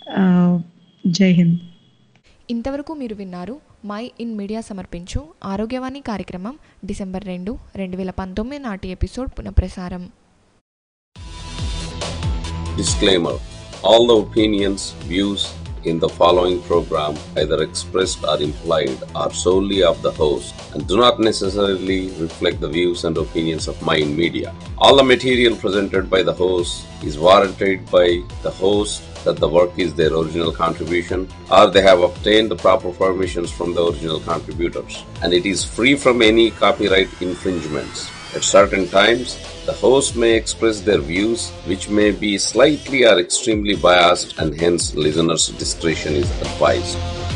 Jai Hind. ఇంతవరకు మీరు విన్నారు మై ఇన్ మీడియా సమర్పించు ఆరోగ్యవాణి కార్యక్రమం డిసెంబర్ రెండు రెండు వేల పంతొమ్మిది నాటి ఎపిసోడ్ పునఃప్రసారం. Disclaimer: all the opinions, views in the following program, either expressed or implied, are solely of the host and do not necessarily reflect the views and opinions of Mind Media. All the material presented by the host is warranted by the host that the work is their original contribution or they have obtained the proper permissions from the original contributors, and it is free from any copyright infringements. At certain times, the host may express their views which may be slightly or extremely biased, and hence listeners' discretion is advised.